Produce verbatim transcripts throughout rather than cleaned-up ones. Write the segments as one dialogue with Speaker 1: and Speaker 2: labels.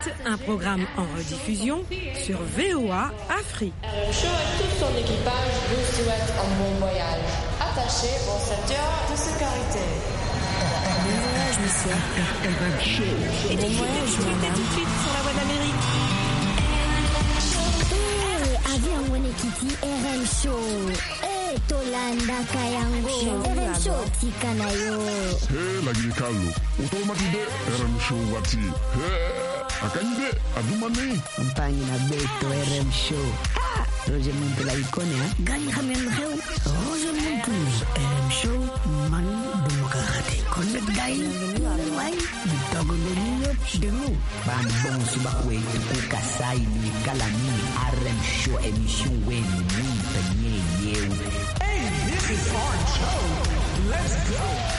Speaker 1: Un programme en rediffusion sur V O A Afrique.
Speaker 2: R M Show et tout son équipage vous souhaitent un bon voyage. Attachez vos ceintures de sécurité.
Speaker 3: Bon voyage, monsieur.
Speaker 1: R M Show.
Speaker 3: Et bon voyage, madame.
Speaker 1: Tout de suite sur la voie d'Amérique.
Speaker 3: Eh, avion Wenekiti, R M Show. Eh, Tolanda Kayango. R M Show, Tikanayo.
Speaker 4: Eh, la Guinée-Callo. Automatique R M Show, Wati. Eh. Akanyide, adumane.
Speaker 5: Mpangi na beto R M Show. Ah, Roger Muntu la ikone ha.
Speaker 3: Gani khamen kheu. Roger Muntu R M Show man demokrate. Connect guy. Why? Bitago lelio demu.
Speaker 5: Ban bon suba kwetu kukasai ni kalani R M Show emission wenu munta nye yew.
Speaker 6: Hey, this is our show. Let's go.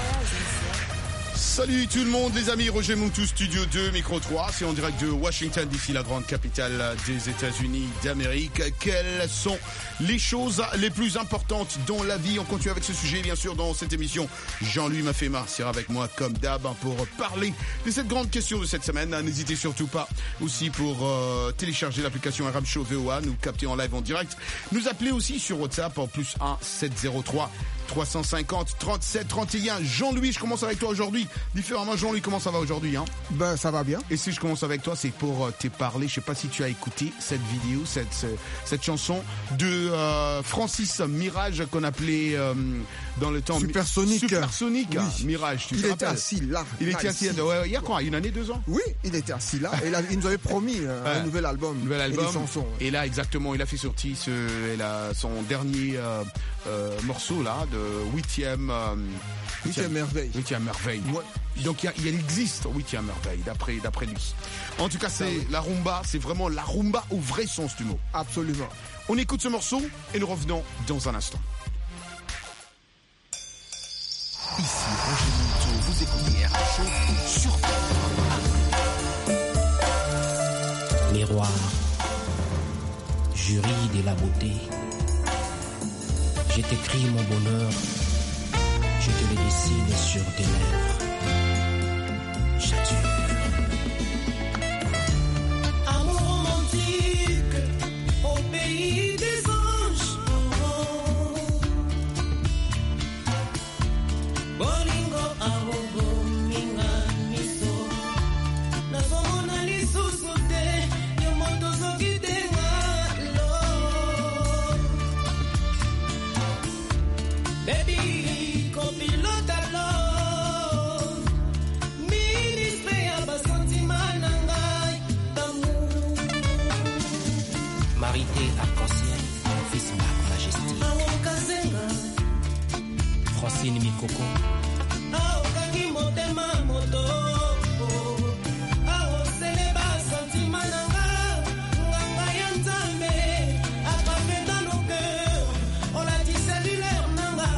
Speaker 7: Salut tout le monde les amis, Roger Muntu, Studio deux, Micro trois, c'est en direct de Washington D C, la grande capitale des États-Unis d'Amérique. Quelles sont les choses les plus importantes dans la vie? On continue avec ce sujet bien sûr dans cette émission. Jean-Louis Mafema sera avec moi comme d'hab pour parler de cette grande question de cette semaine. N'hésitez surtout pas aussi pour euh, télécharger l'application R M Show V O A, nous capter en live en direct. Nous appeler aussi sur WhatsApp en plus un sept zéro trois trois cent cinquante trente-sept trente et un. Jean-Louis, je commence avec toi aujourd'hui. Différemment, Jean-Louis, comment ça va aujourd'hui hein?
Speaker 8: Ben, ça va bien.
Speaker 7: Et si je commence avec toi, c'est pour euh, te parler. Je sais pas si tu as écouté cette vidéo, cette cette, cette chanson de euh, Francis Mirage qu'on appelait euh, dans le temps
Speaker 8: Supersonic.
Speaker 7: Supersonic, oui. Mirage. Tu
Speaker 8: il
Speaker 7: te
Speaker 8: était
Speaker 7: rappelles?
Speaker 8: assis là.
Speaker 7: Il
Speaker 8: là,
Speaker 7: était assis. Là, ouais, il y a quoi? Une année, deux ans?
Speaker 8: Oui, il était assis là. Et là, il nous avait promis euh, ouais. un nouvel album.
Speaker 7: Nouvel album.
Speaker 8: Et des chansons. Ouais.
Speaker 7: Et là, exactement, il a fait sortir ce, elle a son dernier euh, euh, morceau là de huitième. Euh,
Speaker 8: Huitième merveille.
Speaker 7: Huitième merveille. Ouais. Donc il, y a, il existe huitième merveille d'après d'après lui. En tout cas, c'est oui. La rumba, c'est vraiment la rumba au vrai sens du mot.
Speaker 8: Absolument.
Speaker 7: On écoute ce morceau et nous revenons dans un instant.
Speaker 6: Ici Roger Muntu, vous écoutez R M Show sur
Speaker 9: Miroir, jury de la beauté, je t'écris mon bonheur. Je te le dessine sur tes lèvres. J'adore.
Speaker 10: Amour romantique au pays des anges. Bolingo awogo minga miso. Nazomona lisusu te yomoto soki tenga lo. Baby. Pilota love, ministre ya basentima nangai d'amour.
Speaker 9: Marité arc-en-ciel, fils Marc Majesty.
Speaker 10: Awokazenga,
Speaker 9: Francine Mikoko.
Speaker 10: Aokangi motema moto. Aosele basentima nangai, nganga ya nzambe. Attrape dans nos cœurs, on l'a dit cellulaire nangai.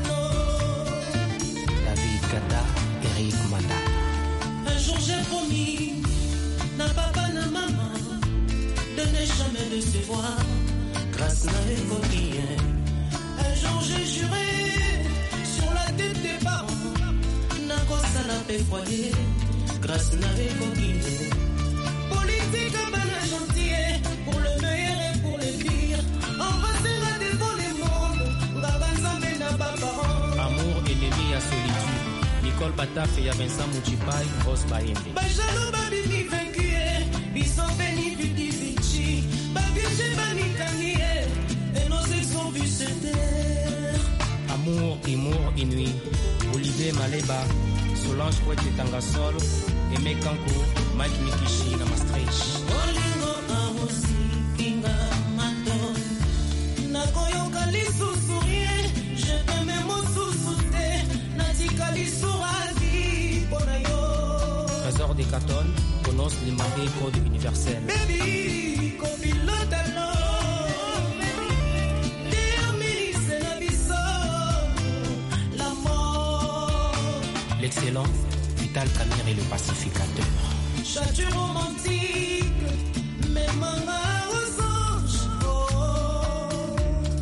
Speaker 9: Eric Manda.
Speaker 10: Un jour j'ai promis, na papa na maman, de ne jamais décevoir, grâce à l'économie. Un jour j'ai juré, sur la tête des parents, na cosa la paix foyer, grâce à l'économie. Politique à bana gentil, pour le meilleur et pour le pire, on va se rater devant les mondes, gaganzambe na papa.
Speaker 9: Amour, ennemi à solitude. Nicole Bataf et Vincent Mouchipai, Ross Baïmbe.
Speaker 10: Bajalo babini vaincu, ils sont bénis du Divici. Babieche banikani, et nos ex ont vu se taire.
Speaker 9: Amour, humour, inouï. Olivier Maleba, Solange Kouette Tangasol, Aimé Kanko, Mike Mikishi, Namastrich.
Speaker 10: Olingo amosi, kinga mato. Nakoyoka lisusu rien, je te mets mon sous-souté. Natika lisusu.
Speaker 9: Trésor des Catons, Konos Limandé, Code universel.
Speaker 10: Baby, copilote alors. Déamilis la biso, la mort.
Speaker 9: L'excellent, Vital Camille et le pacificateur.
Speaker 10: Château romantique, mais maman aux anges. Oh.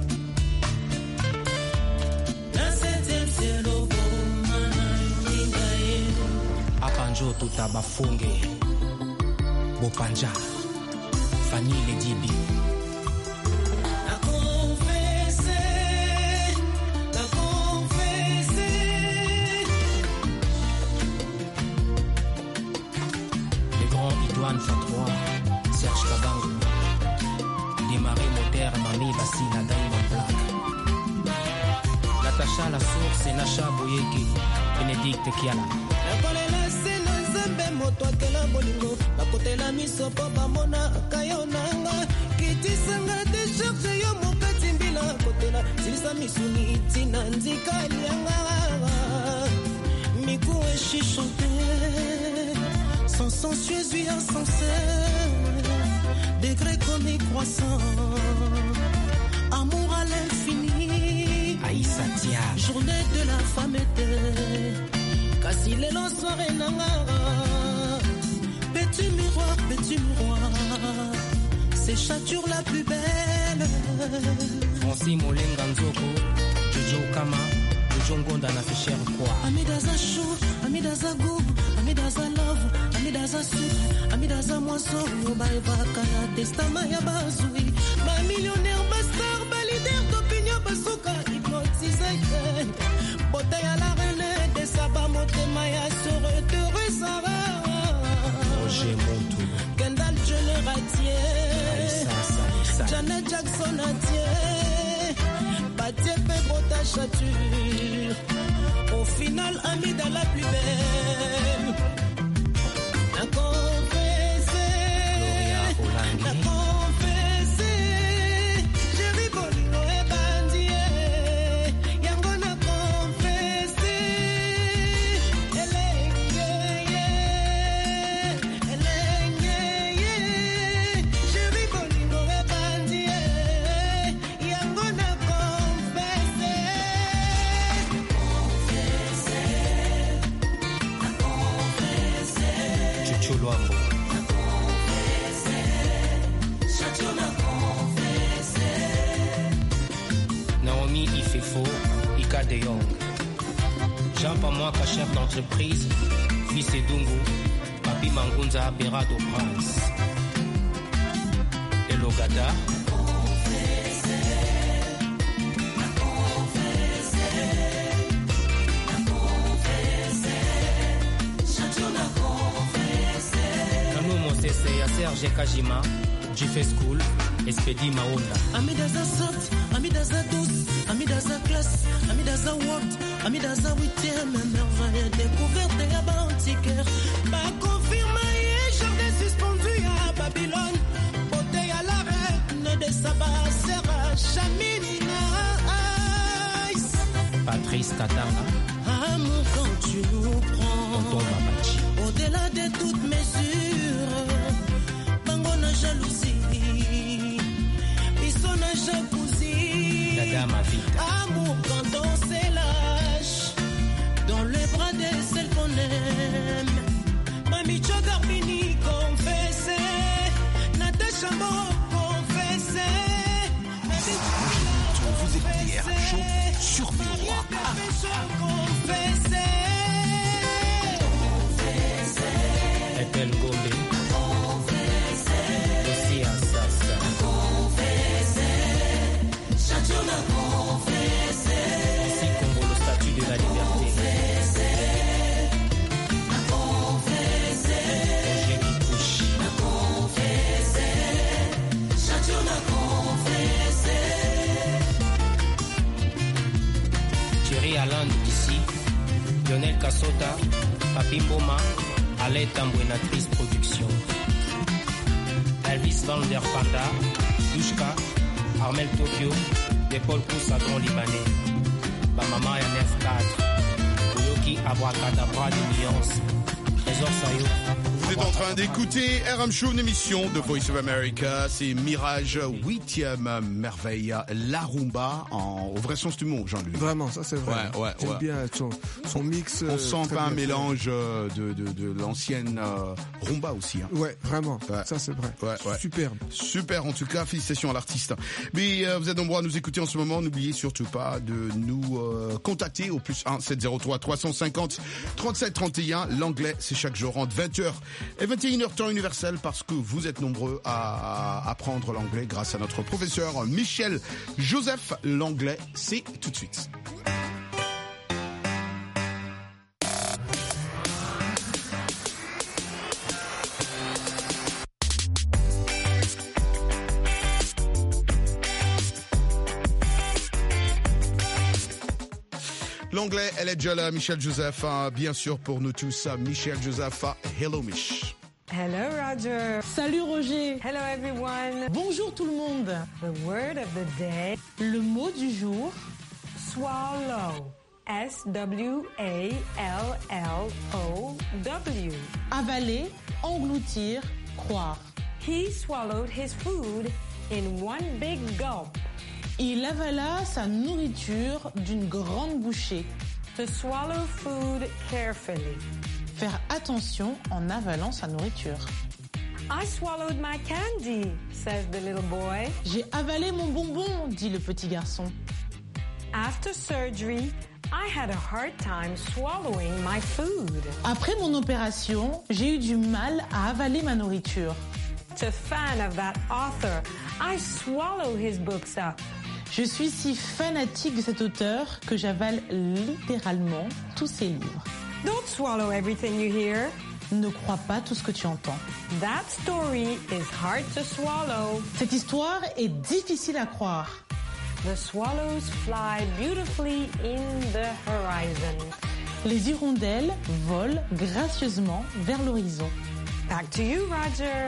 Speaker 10: La septième ciel au beau.
Speaker 9: Apanjo Tutaba Funge. Bopanja, Fanny Ledibi.
Speaker 10: La confessé, la confessé.
Speaker 9: Les grands Idouane Fatrois, Serge Kabango, Démarrer Moteur, Mami Bassina, Diamond Black. Natacha La Source et Nacha Boyeki, Bénédicte Kiala.
Speaker 10: Nakolela sena nzambe moto akela bolingo bakotela miso po bamona kayonanga kitisanga desharge yo mokati mbila kotela silisa misuni tina nzika lianga miku eshi chanter sans sensueuse vie sincère degré comme croissant amour à l'infini
Speaker 9: Aïssa Tia
Speaker 10: journée de la femme était Kasi les longs soirées nangara Petit miroir, petit miroir C'est Chature la plus belle
Speaker 9: Francis Molenga Nzoko, Jojo Kama, Jojo Ngonda na Fischer quoi.
Speaker 10: Amidaza chou, amidaza goût, amidaza love, amidaza sucre, amidaza moisson, Yobaeva Kaya, Testama ya Bazoui, ma millionnaire bastar, ma leader d'opinion Basuka, hypnotisé, bouteille à la reine, des sabbats, motema ya sore, te resara.
Speaker 9: Roger Montou,
Speaker 10: Kendall Jenner Atier, Janet Jackson Atier, Batie Pebota Chature. Au final, Amida la plus belle. La confessé, la confessé. J'ai rigolé, et bandier. Yango na confessé. Elle est gay, elle est gay. J'ai rigolé, et bandier. Yango na confessé.
Speaker 9: Chuchu Luambo. Naomi Ifefo, Ika De Jong. Jean Pamouaka, chef d'entreprise, Vice Dungu, Papi Mangunza, Berado Prince. Elogada. Nanou Mosese, Serge Kajima, Jiffé School, Espedi Maonda.
Speaker 10: Amidaza soft, Amidaza douce, Amidaza classe, Amidaza world, Amidaza huitième merveille découverte et abantiquaire. Ma confirmé, jardin suspendu à Babylone. Beauté à la reine de Saba, Serra, Chamina.
Speaker 9: Patrice Katanga.
Speaker 10: Amour quand tu nous prends.
Speaker 9: Tonton Babachi.
Speaker 10: Au-delà de toute mesure, Bangona jalousie, Bissona jacuzzi.
Speaker 9: Dada ma vie.
Speaker 10: Amour quand on se lâche dans les bras de celles qu'on aime. Mami Chogarbini confessé, Natacha Mo confessé.
Speaker 6: Vous écoutez R M Show sur V O A.
Speaker 10: Confessé.
Speaker 9: Ethel Gombe. Aussi à Sasa. Ici Congo, le statut de la liberté. Roger Kikuchi. Thierry Alain ici. Lionel Kassota. Papi Mboma. Alain Tambouenatrice Production. Elvis Van der Panda. Dushka. Armel Tokyo. De Paul Koussa Grand Libanais. Bamama ya neuf quatre. Oyoki Abracadabra de nuances. Trésor Sayo.
Speaker 7: Vous êtes en train d'écouter R M Show, une émission de Voice of America. C'est Mirage, huitième merveille, la rumba, en, au vrai sens du mot, Jean-Luc.
Speaker 8: Vraiment, ça c'est vrai.
Speaker 7: Ouais, ouais,
Speaker 8: J'aime
Speaker 7: ouais.
Speaker 8: bien son, son mix.
Speaker 7: On
Speaker 8: euh,
Speaker 7: sent
Speaker 8: très
Speaker 7: pas un
Speaker 8: bien fait.
Speaker 7: mélange euh, de, de, de l'ancienne euh, rumba aussi. Hein.
Speaker 8: Ouais, vraiment.
Speaker 7: Ouais.
Speaker 8: Ça c'est vrai.
Speaker 7: Ouais, ouais.
Speaker 8: Superbe.
Speaker 7: Super, en tout cas, félicitations à l'artiste. Mais euh, vous êtes nombreux à nous écouter en ce moment. N'oubliez surtout pas de nous euh, contacter au plus un sept zéro trois trois cent cinquante trente-sept trente et un. L'anglais, c'est chaque jour entre vingt heures Et vingt et une heures temps universel parce que vous êtes nombreux à apprendre l'anglais grâce à notre professeur Michel Joseph. L'anglais, c'est tout de suite. L'anglais, elle est déjà là, Michel Joseph, hein, bien sûr pour nous tous, Michel Joseph. Hello Mich.
Speaker 1: Hello Roger.
Speaker 11: Salut Roger.
Speaker 1: Hello everyone.
Speaker 11: Bonjour tout le monde.
Speaker 1: The word of the day.
Speaker 11: Le mot du jour.
Speaker 1: Swallow. S W A L L O W.
Speaker 11: Avaler, engloutir, croire.
Speaker 1: He swallowed his food in one big gulp.
Speaker 11: Il avala sa nourriture d'une grande bouchée.
Speaker 1: To swallow food carefully.
Speaker 11: Faire attention en avalant sa nourriture.
Speaker 1: I swallowed my candy, says the little boy.
Speaker 11: J'ai avalé mon bonbon, dit le petit garçon.
Speaker 1: After surgery, I had a hard time swallowing my food.
Speaker 11: Après mon opération, j'ai eu du mal à avaler ma nourriture.
Speaker 1: To fan of that author, I swallow his books up.
Speaker 11: Je suis si fanatique de cet auteur que j'avale littéralement tous ses livres.
Speaker 1: Don't swallow everything you hear.
Speaker 11: Ne crois pas tout ce que tu entends.
Speaker 1: That story is hard to swallow.
Speaker 11: Cette histoire est difficile à croire.
Speaker 1: The swallows fly beautifully in the horizon.
Speaker 11: Les hirondelles volent gracieusement vers l'horizon.
Speaker 1: Back to you, Roger.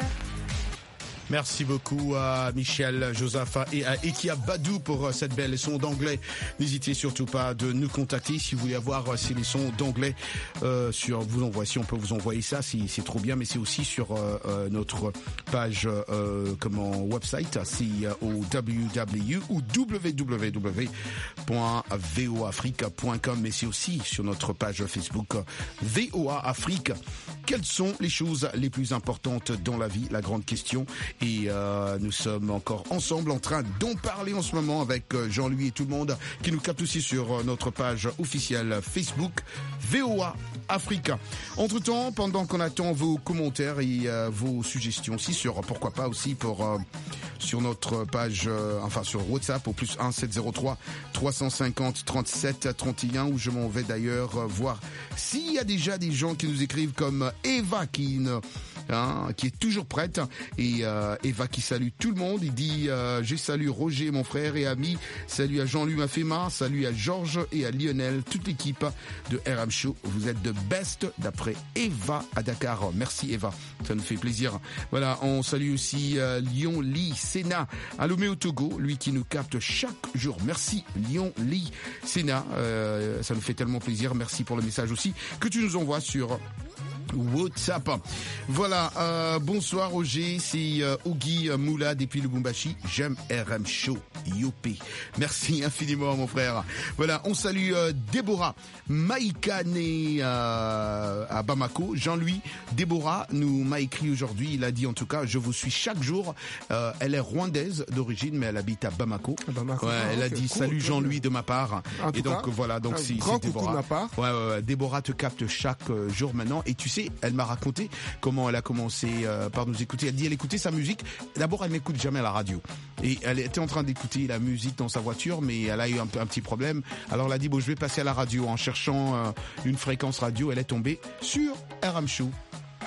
Speaker 7: Merci beaucoup à Michel Joseph et à Ekia Badou pour cette belle leçon d'anglais. N'hésitez surtout pas de nous contacter si vous voulez avoir ces leçons d'anglais euh, sur vous envoyer. Si on peut vous envoyer ça, c'est, c'est trop bien, mais c'est aussi sur euh, notre page euh, comment website, c'est au w w w ou w w w point v o afrique point com, mais c'est aussi sur notre page Facebook V O A Afrique. Quelles sont les choses les plus importantes dans la vie? La grande question. Et euh, nous sommes encore ensemble en train d'en parler en ce moment avec Jean-Louis et tout le monde qui nous capte aussi sur notre page officielle Facebook V O A Africa. Entre-temps, pendant qu'on attend vos commentaires et euh, vos suggestions aussi sur pourquoi pas aussi pour euh, sur notre page euh, enfin sur WhatsApp au plus un sept zéro trois trois cent cinquante trente-sept trente et un où je m'en vais d'ailleurs euh, voir s'il y a déjà des gens qui nous écrivent comme Eva qui ne Hein, qui est toujours prête et euh, Eva qui salue tout le monde. Il dit euh, j'ai salué Roger mon frère et ami, salut à Jean-Louis Mafema, salut à Georges et à Lionel, toute l'équipe de R M Show, vous êtes de best d'après Eva à Dakar. Merci Eva, ça nous fait plaisir. Voilà, on salue aussi euh, Lyon Lee Sénat à Lomé au Togo, lui qui nous capte chaque jour. Merci Lyon Lee Sénat, euh, ça nous fait tellement plaisir. Merci pour le message aussi que tu nous envoies sur WhatsApp. Voilà, euh, bonsoir Roger, c'est euh, Ogi Moula depuis Lubumbashi. J'aime R M Show, Yopé. Merci infiniment mon frère. Voilà, on salue euh, Déborah Maïkane euh, à Bamako. Jean-Louis, Déborah nous m'a écrit aujourd'hui, il a dit en tout cas, je vous suis chaque jour. Euh, elle est rwandaise d'origine, mais elle habite à Bamako. Bamako. Ouais, ah, elle okay, a dit cool, salut cool, Jean-Louis de ma part. En et donc cas, voilà, donc c'est, c'est Déborah. De ma part. Ouais, ouais, ouais, Déborah te capte chaque euh, jour maintenant et tu sais, elle m'a raconté comment elle a commencé euh, par nous écouter. Elle dit elle écoutait sa musique. D'abord, elle n'écoute jamais à la radio. Et elle était en train d'écouter la musique dans sa voiture, mais elle a eu un, un petit problème. Alors elle a dit bon, je vais passer à la radio. En cherchant euh, une fréquence radio, elle est tombée sur R M Show.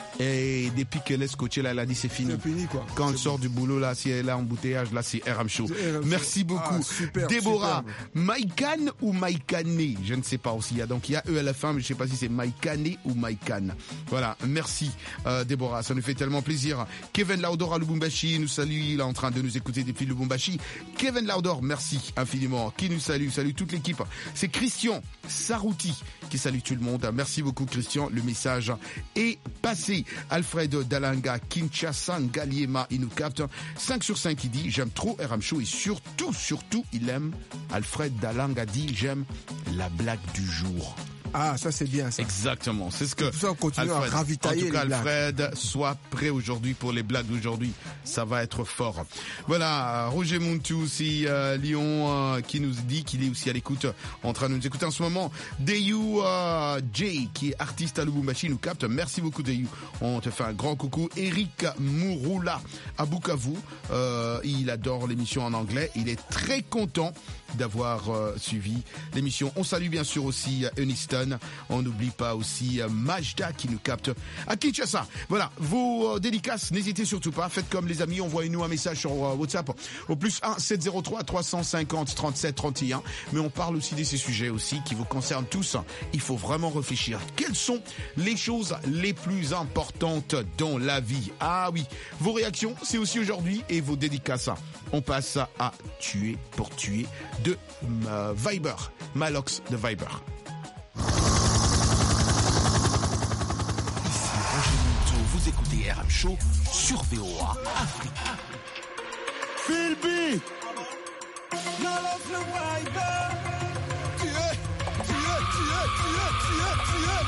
Speaker 7: Et depuis qu'elle est scotchée là, elle a dit c'est fini. C'est fini quoi. Quand c'est elle sort bon. Du boulot là, si elle est en embouteillage là, c'est R M Show. R M Merci beaucoup. Ah, super, Déborah, Maïkane ou Maïkane, je ne sais pas aussi. Il y a donc il y a E L F un, mais je ne sais pas si c'est Maïkane ou Maïkane. Voilà, merci euh, Déborah, ça nous fait tellement plaisir. Kevin Laudor à Lubumbashi nous salue, il est en train de nous écouter depuis Lubumbashi. Kevin Laudor, merci infiniment. Qui nous salue, salue toute l'équipe. C'est Christian Sarouti qui salue tout le monde. Merci beaucoup Christian, le message est passé. Alfred Dalanga, Kinshasa, Ngaliema, il nous capte. cinq sur cinq, il dit, j'aime trop R M Show et surtout, surtout, il aime. Alfred Dalanga dit, j'aime la blague du jour.
Speaker 8: Ah, ça c'est bien ça.
Speaker 7: Exactement, c'est ce que
Speaker 8: ça, on continue
Speaker 7: Alfred,
Speaker 8: à ravitailler
Speaker 7: en tout cas,
Speaker 8: les
Speaker 7: Alfred, sois prêt aujourd'hui pour les blagues d'aujourd'hui. Ça va être fort. Voilà, Roger Muntu aussi, euh, Lyon, euh, qui nous dit qu'il est aussi à l'écoute, en train de nous écouter en ce moment. Dayu euh, J, qui est artiste à Lubumbashi, nous capte. Merci beaucoup Dayu. On te fait un grand coucou. Eric Mouroula à Bukavu, euh, il adore l'émission en anglais. Il est très content d'avoir euh, suivi l'émission. On salue bien sûr aussi euh, Eniston. On n'oublie pas aussi euh, Majda qui nous capte à Kinshasa. Voilà, vos euh, dédicaces, n'hésitez surtout pas. Faites comme les amis, envoyez-nous un message sur euh, WhatsApp au plus un sept zéro trois trois cent cinquante trente-sept trente et un. Mais on parle aussi de ces sujets aussi qui vous concernent tous. Il faut vraiment réfléchir. Quelles sont les choses les plus importantes dans la vie? Ah oui, vos réactions, c'est aussi aujourd'hui, et vos dédicaces. On passe à Tuer pour tuer de euh, Viber, Malox de Viber.
Speaker 6: Ici Roger Muntu, vous écoutez R M Show sur V O A Afrique.
Speaker 10: Philby, Malox de Viber. Tuer, tuer, tuer, tuer, tuer,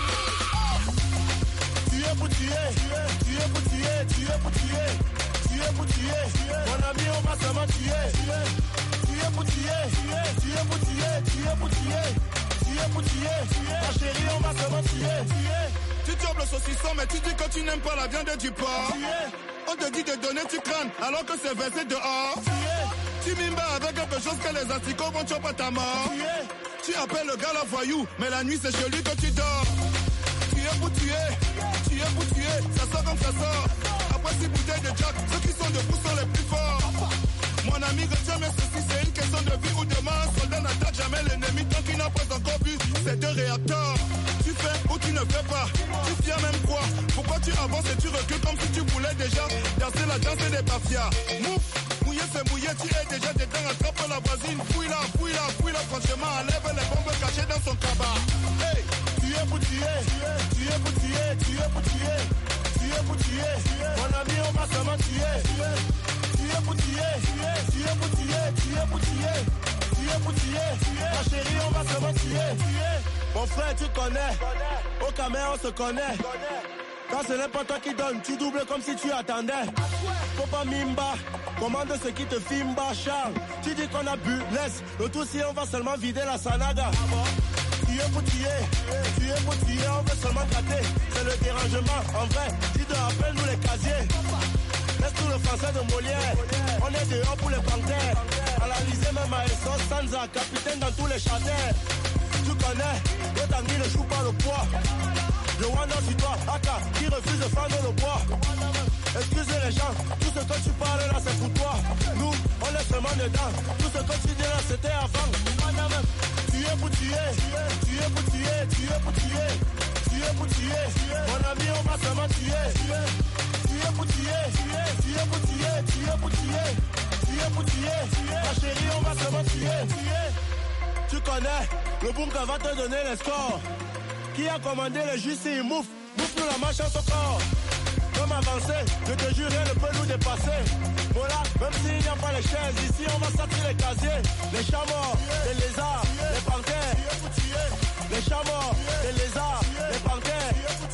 Speaker 10: tuer. Tuer pour tuer, tuer pour tuer, tuer pour tuer. Tuer pour tuer, mon ami on va seulement tuer. Tuer pour tuer, tuer pour tuer, tuer pour tuer. Tuer pour tuer, ma chérie on va seulement tuer. Tu tires le saucisson mais tu dis que tu n'aimes pas la viande du porc. On te dit de donner tu crânes alors que c'est versé dehors. Tu mimes avec quelque chose que les asticots vont choper ta mort. Tu appelles le gars la voyou mais la nuit c'est chez lui que tu dors. Tuer pour tuer, tuer pour tuer, ça sort comme ça sort. Après six bouteilles de Jack, ceux qui sont debout sont les plus forts. Mon ami, retiens mais ceci, c'est une question de vie ou de mort. Un soldat n'attaque jamais l'ennemi tant qu'il n'a pas encore vu ces deux réacteurs. Tu fais ou tu ne fais pas, tu tiens même quoi? Pourquoi tu avances et tu recules comme si tu voulais déjà danser la danse des mafias? Mouf, mouillé c'est mouillé, tu es déjà dedans, attrape la voisine. Fouille-la, fouille-la, fouille-la, franchement, enlève les bombes cachées dans son cabas. Hey, tu es pour tuer, tu es pour tuer, tu es pour tuer. Tuer pour tuer, mon ami on va seulement tuer. Tuer pour tuer, tuer pour tuer, tuer pour tuer. Tuer pour tuer, ma chérie on va seulement tuer. Mon frère tu connais, au Cameroun on se connaît. Quand ce n'est pas toi qui donne, tu doubles comme si tu attendais. Faut pas mimba, commande ce qui te fimba, Charles. Tu dis qu'on a bu, laisse, le tout si on va seulement vider la sanaga. Tuer pour tuer, tuer pour tuer, on veut seulement gratter. C'est le dérangement, en vrai, dis de rappelle-nous les casiers. Laisse tout le français de Molière, on est dehors pour les panthères. À l'Alizé même à Essos, Sanza, capitaine dans tous les châtains. Tu connais, le Tanguy ne joue pas le poids. Le Wanda sur toi, Aka, qui refuse de fendre le bois. Excusez les gens, tout ce que tu parles là c'est pour toi. Nous, on est seulement dedans, tout ce que tu dis là c'était avant. Tuer pour tuer, tuer pour tuer, tuer pour tuer. Tuer pour tuer, mon ami on va seulement tuer. Tuer pour tuer, tuer pour tuer, tuer pour tuer. Tuer pour tuer, ma chérie on va seulement tuer. Tu connais, le bunker va te donner les scores. Qui a commandé le jus si mouf, mouf nous la marche en son corps. Comme avancé, je te jure rien ne peut nous dépasser. Voilà, même s'il n'y a pas les chaises, ici on va sortir les casiers. Les chats morts, les lézards, les panthères. Les chats morts, les lézards, les panthères.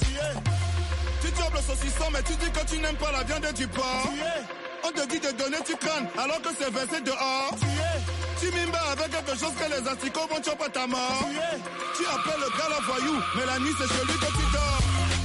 Speaker 10: Tu tires le saucisson mais tu dis que tu n'aimes pas la viande du porc. On te dit de donner tu crânes alors que c'est versé dehors. Tu mimes avec quelque chose que les asticots vont choper ta mort. Tu appelles le gars la voyou mais la nuit c'est chez lui que tu dors.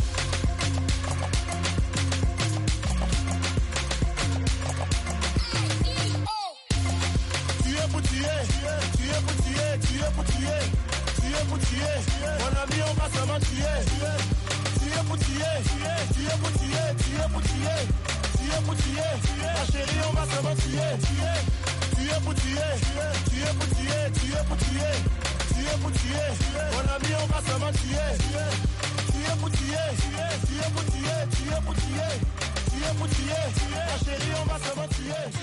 Speaker 10: Tuer pour tuer, tuer pour tuer, tuer pour tuer. Tuer pour tuer, mon ami on va seulement tuer. Tuer pour tuer, tuer pour tuer, tuer pour tuer. Tuer pour tuer, ma chérie on va seulement tuer. Tuer pour tuer, tuer pour tuer, tuer pour tuer. Tuer pour tuer, mon ami on va seulement tuer. Tuer pour tuer, tuer pour tuer, tuer pour tuer. Tuer pour tuer, ma chérie on va seulement tuer.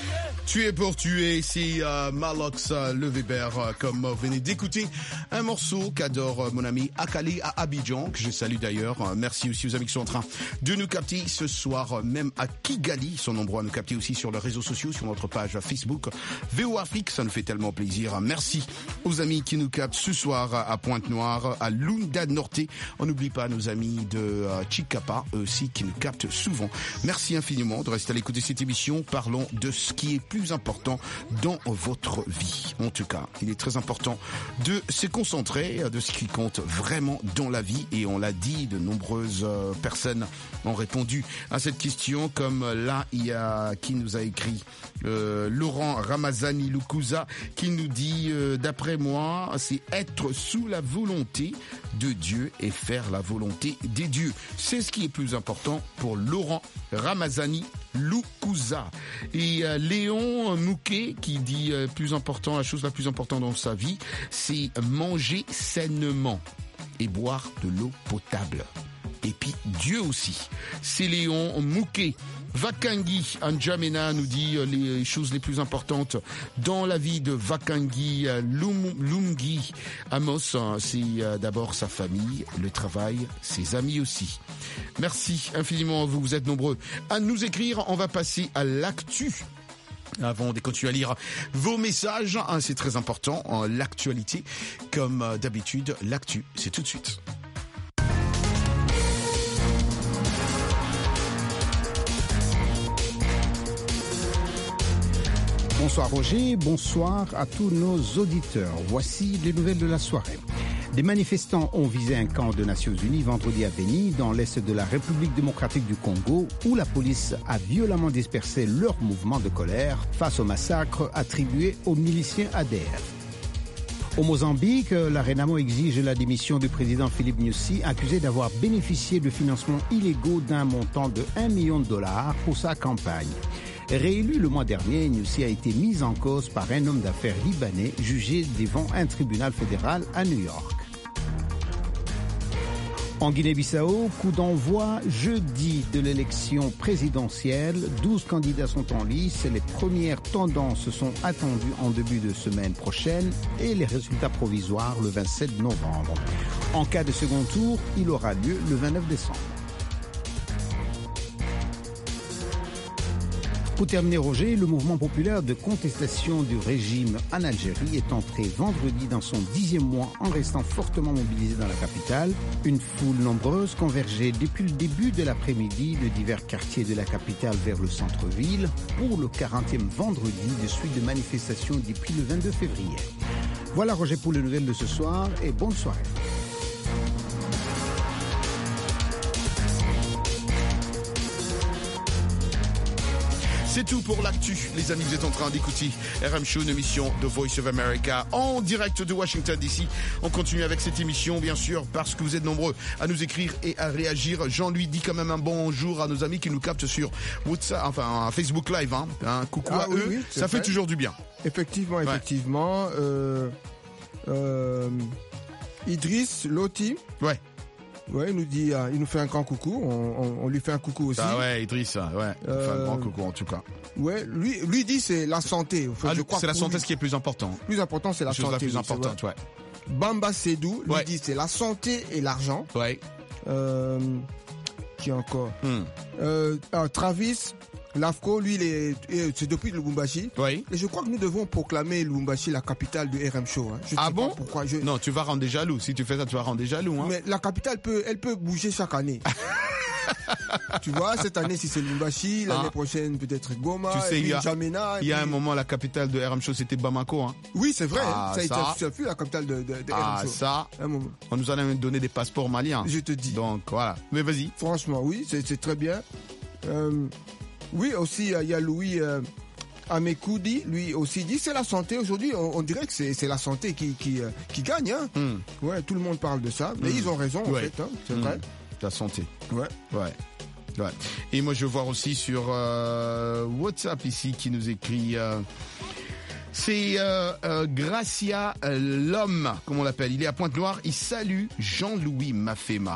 Speaker 7: Tuer pour tuer, c'est euh, Marlox euh, Le Weber, euh, comme vous venez d'écouter un morceau qu'adore euh, mon ami Akali à Abidjan, que je salue d'ailleurs. Euh, merci aussi aux amis qui sont en train de nous capter ce soir, euh, même à Kigali. Ils sont nombreux à nous capter aussi sur les réseaux sociaux, sur notre page Facebook V O Afrique. Ça nous fait tellement plaisir. Merci aux amis qui nous captent ce soir à Pointe-Noire, à Lunda Norte. On n'oublie pas nos amis de euh, Chikapa, eux aussi, qui nous captent souvent. Merci infiniment de rester à l'écoute de cette émission. Parlons de ce qui est plus important dans votre vie. En tout cas, il est très important de se concentrer de ce qui compte vraiment dans la vie. Et on l'a dit, de nombreuses euh, personnes ont répondu à cette question, comme là, il y a qui nous a écrit euh, Laurent Ramazani Lukuza, qui nous dit euh, d'après moi, c'est être sous la volonté de Dieu et faire la volonté des dieux. C'est ce qui est plus important pour Laurent Ramazani Lukuza. Et euh, Léon Mouquet qui dit euh, plus important, la chose la plus importante dans sa vie, c'est manger sainement et boire de l'eau potable. Et puis Dieu aussi. C'est Léon Mouquet. Vakangi Anjamena nous dit les choses les plus importantes dans la vie de Vakangi Lum, Lumgi Amos. C'est d'abord sa famille, le travail, ses amis aussi. Merci infiniment, vous, vous êtes nombreux à nous écrire. On va passer à l'actu. Avant de continuer à lire vos messages, c'est très important, l'actualité. Comme d'habitude, l'actu, c'est tout de suite.
Speaker 12: Bonsoir Roger, bonsoir à tous nos auditeurs. Voici les nouvelles de la soirée. Des manifestants ont visé un camp des Nations Unies vendredi à Beni, dans l'est de la République démocratique du Congo, où la police a violemment dispersé leur mouvement de colère face au massacre attribué aux miliciens A D F. Au Mozambique, la Renamo exige la démission du président Philippe Nyusi, accusé d'avoir bénéficié de financements illégaux d'un montant de un million de dollars pour sa campagne. Réélu le mois dernier, Nyusi a été mis en cause par un homme d'affaires libanais jugé devant un tribunal fédéral à New York. En Guinée-Bissau, coup d'envoi jeudi de l'élection présidentielle. douze candidats sont en lice. Les premières tendances sont attendues en début de semaine prochaine et les résultats provisoires le vingt-sept novembre. En cas de second tour, il aura lieu le vingt-neuf décembre. Pour terminer, Roger, le mouvement populaire de contestation du régime en Algérie est entré vendredi dans son dixième mois en restant fortement mobilisé dans la capitale. Une foule nombreuse convergeait depuis le début de l'après-midi de divers quartiers de la capitale vers le centre-ville pour le quarantième vendredi de suite de manifestations depuis le vingt-deux février. Voilà, Roger, pour les nouvelles de ce soir et bonne soirée.
Speaker 7: C'est tout pour l'actu, les amis. Vous êtes en train d'écouter R M Show, une émission de Voice of America en direct de Washington D C. On continue avec cette émission, bien sûr, parce que vous êtes nombreux à nous écrire et à réagir. Jean-Louis dit quand même un bonjour à nos amis qui nous captent sur WhatsApp, enfin Facebook Live. Hein. Un coucou
Speaker 8: ah,
Speaker 7: à
Speaker 8: oui,
Speaker 7: eux,
Speaker 8: oui,
Speaker 7: ça
Speaker 8: vrai.
Speaker 7: fait toujours du bien.
Speaker 8: Effectivement,
Speaker 7: Ouais.
Speaker 8: effectivement. Euh, euh, Idriss Loti.
Speaker 7: Ouais.
Speaker 8: Ouais, il nous dit, euh, il nous fait un grand coucou. On, on, on lui fait un coucou aussi.
Speaker 7: Ah ouais, Idriss, ouais.
Speaker 8: Euh,
Speaker 7: Enfin, un grand coucou en tout cas.
Speaker 8: Ouais, lui, lui dit c'est la santé. Enfin,
Speaker 7: Ah,
Speaker 8: je
Speaker 7: lui,
Speaker 8: crois
Speaker 7: c'est la
Speaker 8: pour
Speaker 7: santé
Speaker 8: lui,
Speaker 7: ce qui est plus important.
Speaker 8: plus important, c'est la
Speaker 7: La chose
Speaker 8: santé.
Speaker 7: la plus
Speaker 8: oui, c'est
Speaker 7: importante,
Speaker 8: vrai.
Speaker 7: ouais.
Speaker 8: Bamba Sedou, lui
Speaker 7: Ouais.
Speaker 8: dit c'est la santé et l'argent.
Speaker 7: Ouais.
Speaker 8: Euh, qui encore
Speaker 7: Hmm.
Speaker 8: euh, ah, Travis Lafco, lui, il est, et c'est depuis le Lubumbashi.
Speaker 7: Oui.
Speaker 8: Et je crois que nous devons proclamer Lubumbashi la capitale de R M Show. Hein. Je
Speaker 7: Ah
Speaker 8: sais
Speaker 7: bon
Speaker 8: pas pourquoi. Je...
Speaker 7: Non, tu vas rendre jaloux. Si tu fais ça, tu vas rendre jaloux. Hein.
Speaker 8: Mais la capitale peut, elle peut bouger chaque année. Tu vois, cette année, si c'est Lubumbashi, l'année
Speaker 7: Ah.
Speaker 8: prochaine, peut-être Goma,
Speaker 7: Tu sais,
Speaker 8: et
Speaker 7: il y a,
Speaker 8: N'Djamena.
Speaker 7: il y a
Speaker 8: puis...
Speaker 7: un moment, la capitale de R M Show, c'était Bamako. Hein.
Speaker 8: Oui, c'est vrai.
Speaker 7: Ah,
Speaker 8: ça a été
Speaker 7: ça.
Speaker 8: ça fut la capitale de, de, de
Speaker 7: Ah,
Speaker 8: R M Show.
Speaker 7: ça,
Speaker 8: Un moment.
Speaker 7: on nous a même donné des passeports maliens.
Speaker 8: Je te dis.
Speaker 7: Donc, voilà. Mais vas-y.
Speaker 8: Franchement, oui, c'est c'est très bien. Euh, oui, aussi, il y a Louis euh, Amekoudi, lui aussi dit c'est la santé. Aujourd'hui, on, on dirait que c'est c'est la santé qui, qui, euh, qui gagne. Hein.
Speaker 7: Mm.
Speaker 8: Ouais, tout le monde parle de ça. Mais
Speaker 7: Mm.
Speaker 8: ils ont raison, en
Speaker 7: Ouais.
Speaker 8: fait. Hein, c'est
Speaker 7: Mm.
Speaker 8: vrai.
Speaker 7: La santé.
Speaker 8: Ouais.
Speaker 7: Ouais. Ouais. Et moi, je veux voir aussi sur euh, WhatsApp ici qui nous écrit. Euh, c'est euh, euh, Gracia euh, l'homme, comme on l'appelle. Il est à Pointe-Noire. Il salue Jean-Louis Mafema.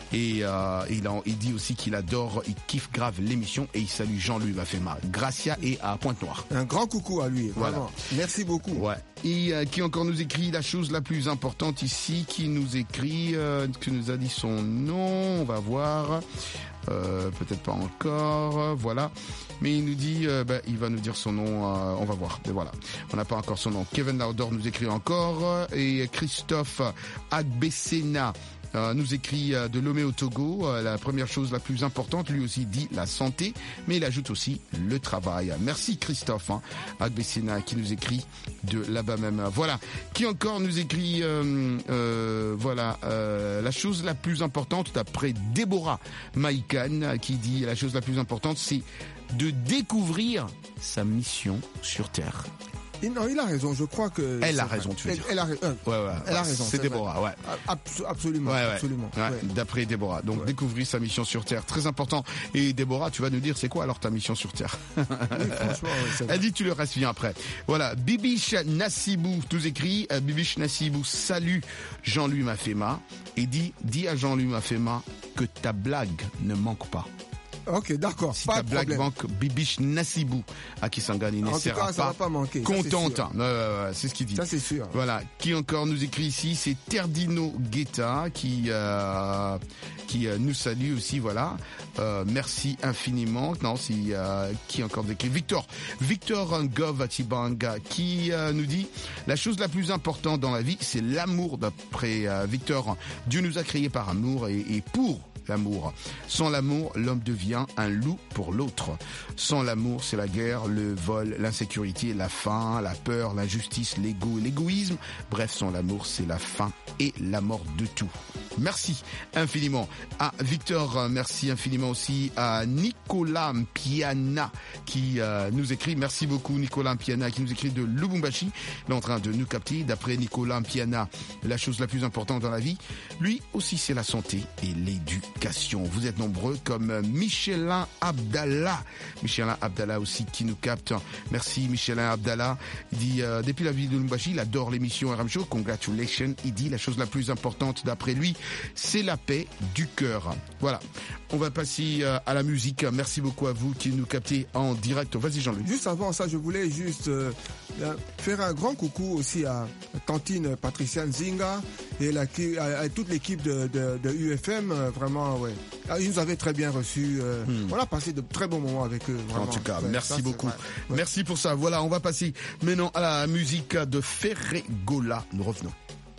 Speaker 7: Et euh, il, en, il dit aussi qu'il adore, il kiffe grave l'émission et il salue Jean-Louis Mafema. Gracia et à Pointe-Noire.
Speaker 8: Un grand coucou à lui, vraiment. Voilà. Merci beaucoup.
Speaker 7: Ouais. Et euh, qui encore nous écrit la chose la plus importante ici, qui nous écrit, euh, qui nous a dit son nom, on va voir. Euh, peut-être pas encore, voilà. Mais il nous dit, euh, bah, il va nous dire son nom, euh, on va voir. Mais voilà, on n'a pas encore son nom. Kevin Laudor nous écrit encore et Christophe Agbessena Euh, nous écrit euh, de Lomé au Togo, euh, la première chose la plus importante, lui aussi dit la santé, mais il ajoute aussi le travail. Merci Christophe hein, Agbessena qui nous écrit de là-bas même. Voilà, qui encore nous écrit euh, euh, voilà euh, la chose la plus importante d'après Déborah Maïkan qui dit la chose la plus importante c'est de découvrir sa mission sur Terre.
Speaker 8: Non, il a raison, je crois que...
Speaker 7: Elle a raison, tu veux
Speaker 8: elle,
Speaker 7: dire.
Speaker 8: Elle a, euh,
Speaker 7: ouais, ouais,
Speaker 8: elle
Speaker 7: ouais,
Speaker 8: a raison.
Speaker 7: C'est, c'est Déborah,
Speaker 8: vrai.
Speaker 7: ouais.
Speaker 8: Abs- absolument,
Speaker 7: ouais, ouais.
Speaker 8: absolument.
Speaker 7: Ouais,
Speaker 8: ouais.
Speaker 7: D'après Déborah. Donc, ouais. Découvrir sa mission sur Terre, très important. Et Déborah, tu vas nous dire, c'est quoi alors ta mission sur Terre?
Speaker 8: Oui, franchement, ouais, c'est vrai.
Speaker 7: Elle dit, tu le restes bien après. Voilà, Bibiche Nassibou nous écrit, euh, Bibiche Nassibou salue Jean-Louis Mafema et dit, dis à Jean-Louis Mafema que ta blague ne manque pas.
Speaker 8: Ok, d'accord.
Speaker 7: Si
Speaker 8: pas
Speaker 7: ta
Speaker 8: de
Speaker 7: blague
Speaker 8: problème.
Speaker 7: manque, Bibiche Nassibou à Kisangani ne
Speaker 8: En
Speaker 7: sera
Speaker 8: tout cas, ça
Speaker 7: pas
Speaker 8: va pas manquer.
Speaker 7: contente.
Speaker 8: Ça, c'est,
Speaker 7: euh, c'est ce qu'il dit.
Speaker 8: Ça, c'est sûr.
Speaker 7: Voilà. Qui encore nous écrit ici, c'est Terdino Guetta qui euh, qui euh, nous salue aussi. Voilà. Euh, merci infiniment. Non, c'est euh, qui encore nous écrit Victor. Victor Ngov Atibanga qui euh, nous dit la chose la plus importante dans la vie, c'est l'amour. D'après euh, Victor, Dieu nous a créés par amour et, et pour l'amour. Sans l'amour, l'homme devient un loup pour l'autre. Sans l'amour, c'est la guerre, le vol, l'insécurité, la faim, la peur, l'injustice, l'ego et l'égoïsme. Bref, sans l'amour, c'est la fin et la mort de tout. Merci infiniment à Victor, merci infiniment aussi à Nicolas Mpiana qui euh, nous écrit, merci beaucoup Nicolas Mpiana qui nous écrit de Lubumbashi, il est en train de nous capter. D'après Nicolas Mpiana, la chose la plus importante dans la vie, lui aussi c'est la santé et l'éducation. Vous êtes nombreux comme Michelin Abdallah, Michelin Abdallah aussi qui nous capte. Merci Michelin Abdallah, il dit euh, depuis la ville de Lubumbashi, il adore l'émission R M Show, congratulations, il dit la chose la plus importante d'après lui, c'est la paix du cœur. Voilà, on va passer à la musique. Merci beaucoup à vous qui nous captez en direct. Vas-y Jean-Luc.
Speaker 8: Juste avant ça, je voulais juste euh, faire un grand coucou aussi à Tantine Patricia Nzinga et la, à, à toute l'équipe de, de, de U F M. Vraiment, ouais. Ils nous avaient très bien reçus. Euh, hmm. On a passé de très bons moments avec eux. Vraiment.
Speaker 7: En tout cas,
Speaker 8: ouais,
Speaker 7: merci
Speaker 8: ça,
Speaker 7: beaucoup.
Speaker 8: Ouais.
Speaker 7: Merci pour ça. Voilà, on va passer maintenant à la musique de Ferregola. Nous revenons.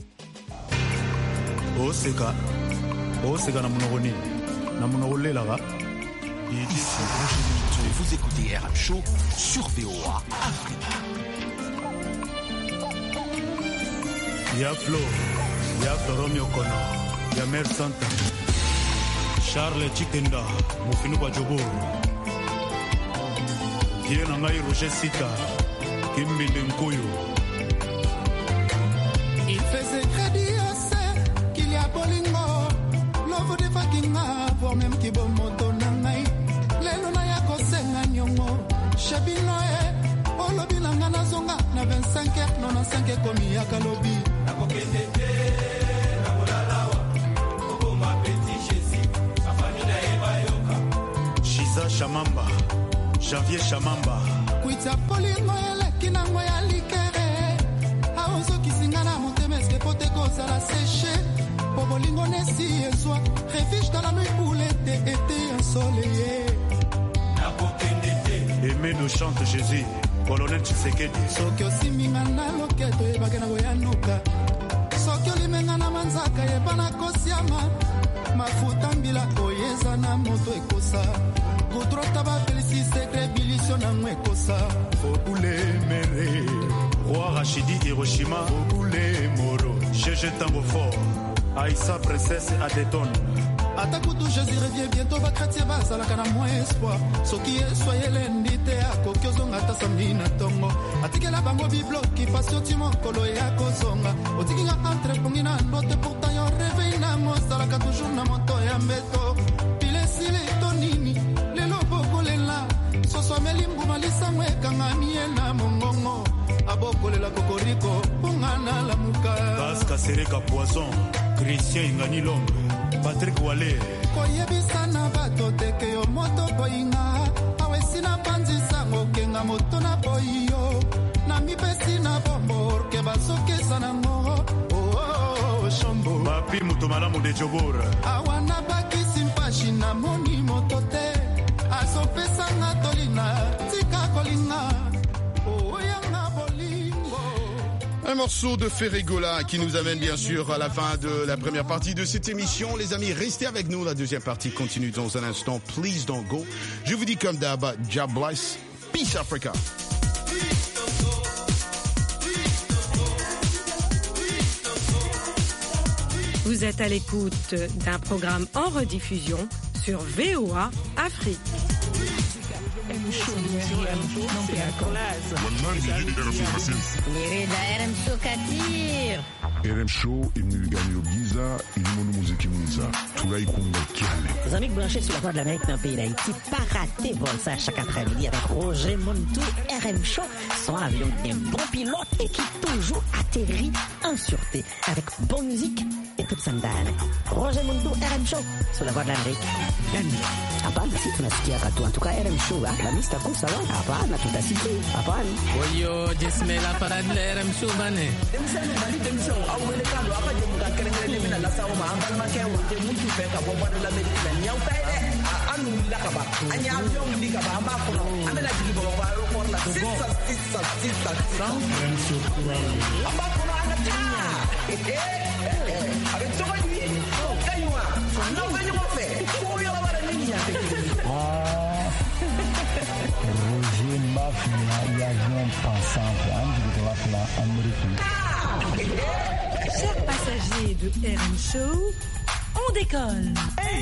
Speaker 13: Oseka Oseka na munogoni na munogolelaka.
Speaker 6: Vous écoutez R M Show sur V O A Afrique.
Speaker 13: Ya Flo, ya Toromio Kono, ya Mer Santa, Charles Chikenda, Mufinu Bajoboro. Hier na ngai Roger Sita, Kimbinde Nkoyo.
Speaker 14: Il faisait crédit à ce qu'il y a Bolingo, l'offre de Fakinga, pour même qui bon moto nangai. Lelo na ya kosenga nyongo, Shabino e, Olobi nanga na zonga, na vingt-cinq heures, quatre-vingt-quinze komi ya Kalobi. Na kokendete, na bolalawa, Koko ma petit Jésus, sa famille na ebayoka.
Speaker 13: Shiza Shamamba, Janvier Shamamba.
Speaker 14: Kuita Polingo ele, kinango ya likere. Aozo kisingana montemeske pote koza la séché. Pobolingo nesi ezwa, réfuge dans la nuit pour l'été, été ensoleillé.
Speaker 13: Aimé nous chante Jésus, colonel Tshisekedi.
Speaker 14: Soki osiminga na loketo yebake na koyanuka. Soki olimenga na manzaka yeba na kosiama. Mafuta mbila oyeza na moto ekosa. Kudrota ba felisi sekre bilisio na mwe ekosa.
Speaker 13: Fobule mere, Roi Rachidi Hiroshima. Fobule moro, Gégé Tango fort. Aïssa princesse Adeton.
Speaker 14: Atakutu Jésus revient bientôt, va chrétien va salaka na moins espoir. Soki soyez l'endité à kokiozonga ta samedi na tongo. Atikela bango biblo qui fasse au timo kolo ya kozonga. Otikinga entre pongina ndote pourtant yo réveil na mo salaka toujours na moto ya mbeto. Pile sile tonini lelo bokolela. Soso melimbu malisa mwe kanga miena mongongo. Abokolela kokoriko pongana la muka.
Speaker 13: Pasca Sereka Poisson, Christian Ingani Lombe. Patrick Wale.
Speaker 14: koyebisa na bato teke yo moto boyinga awesi na panzisa ngokenga moto na boyo na mipesi na bombo ke basokesa nango oh shombo
Speaker 13: Papi muto malamu de Jobora.
Speaker 14: awana bakisi mpashi na moni moto te asopesanga tolina tika kolinga oh yanga bolingo.
Speaker 7: Un morceau de Ferregola qui nous amène bien sûr à la fin de la première partie de cette émission. Les amis, restez avec nous. La deuxième partie continue dans un instant. Please don't go. Je vous dis comme d'hab, God bless. Peace Africa.
Speaker 1: Vous êtes à l'écoute d'un programme en rediffusion sur V O A Afrique.
Speaker 4: R M Show imnigani giza ilimono muziki mwiza tulaikunga kiale.
Speaker 15: Les amis branchés sur la voie de l'Amérique dans le pays d'Haïti, pas raté pour ça chaque après-midi avec Roger Montou, R M Show, son avion d'un bon pilote et qui toujours atterrit en sûreté avec bonne musique et toute sa dalle. Roger Montou, R M Show, sur la voie de l'Amérique. Hapana, si tunasikia katu. En tout cas, R M Show, la mista kusa wa. Hapana, tutasikia. Hapana.
Speaker 16: Oyo, jismela parade la R M Show bane.
Speaker 17: Demisano bali demisano au wele kando apa je muka kerengere mina la sawo ma ambal ma ke wote mutu fe ka bo bana la medina nyaw tay de anu la ka ba anya avion ndi ka ba amba ko anda la jigi bo ba ro ko la sisa sisa sisa R M Show amba ko anda ta eh avec to ni kaywa no venyo mo fe ko yo la ni ya te
Speaker 18: Roger Mafia, l'avion pensant de la Amérique.
Speaker 1: Chers passagers de R M Show, on décolle.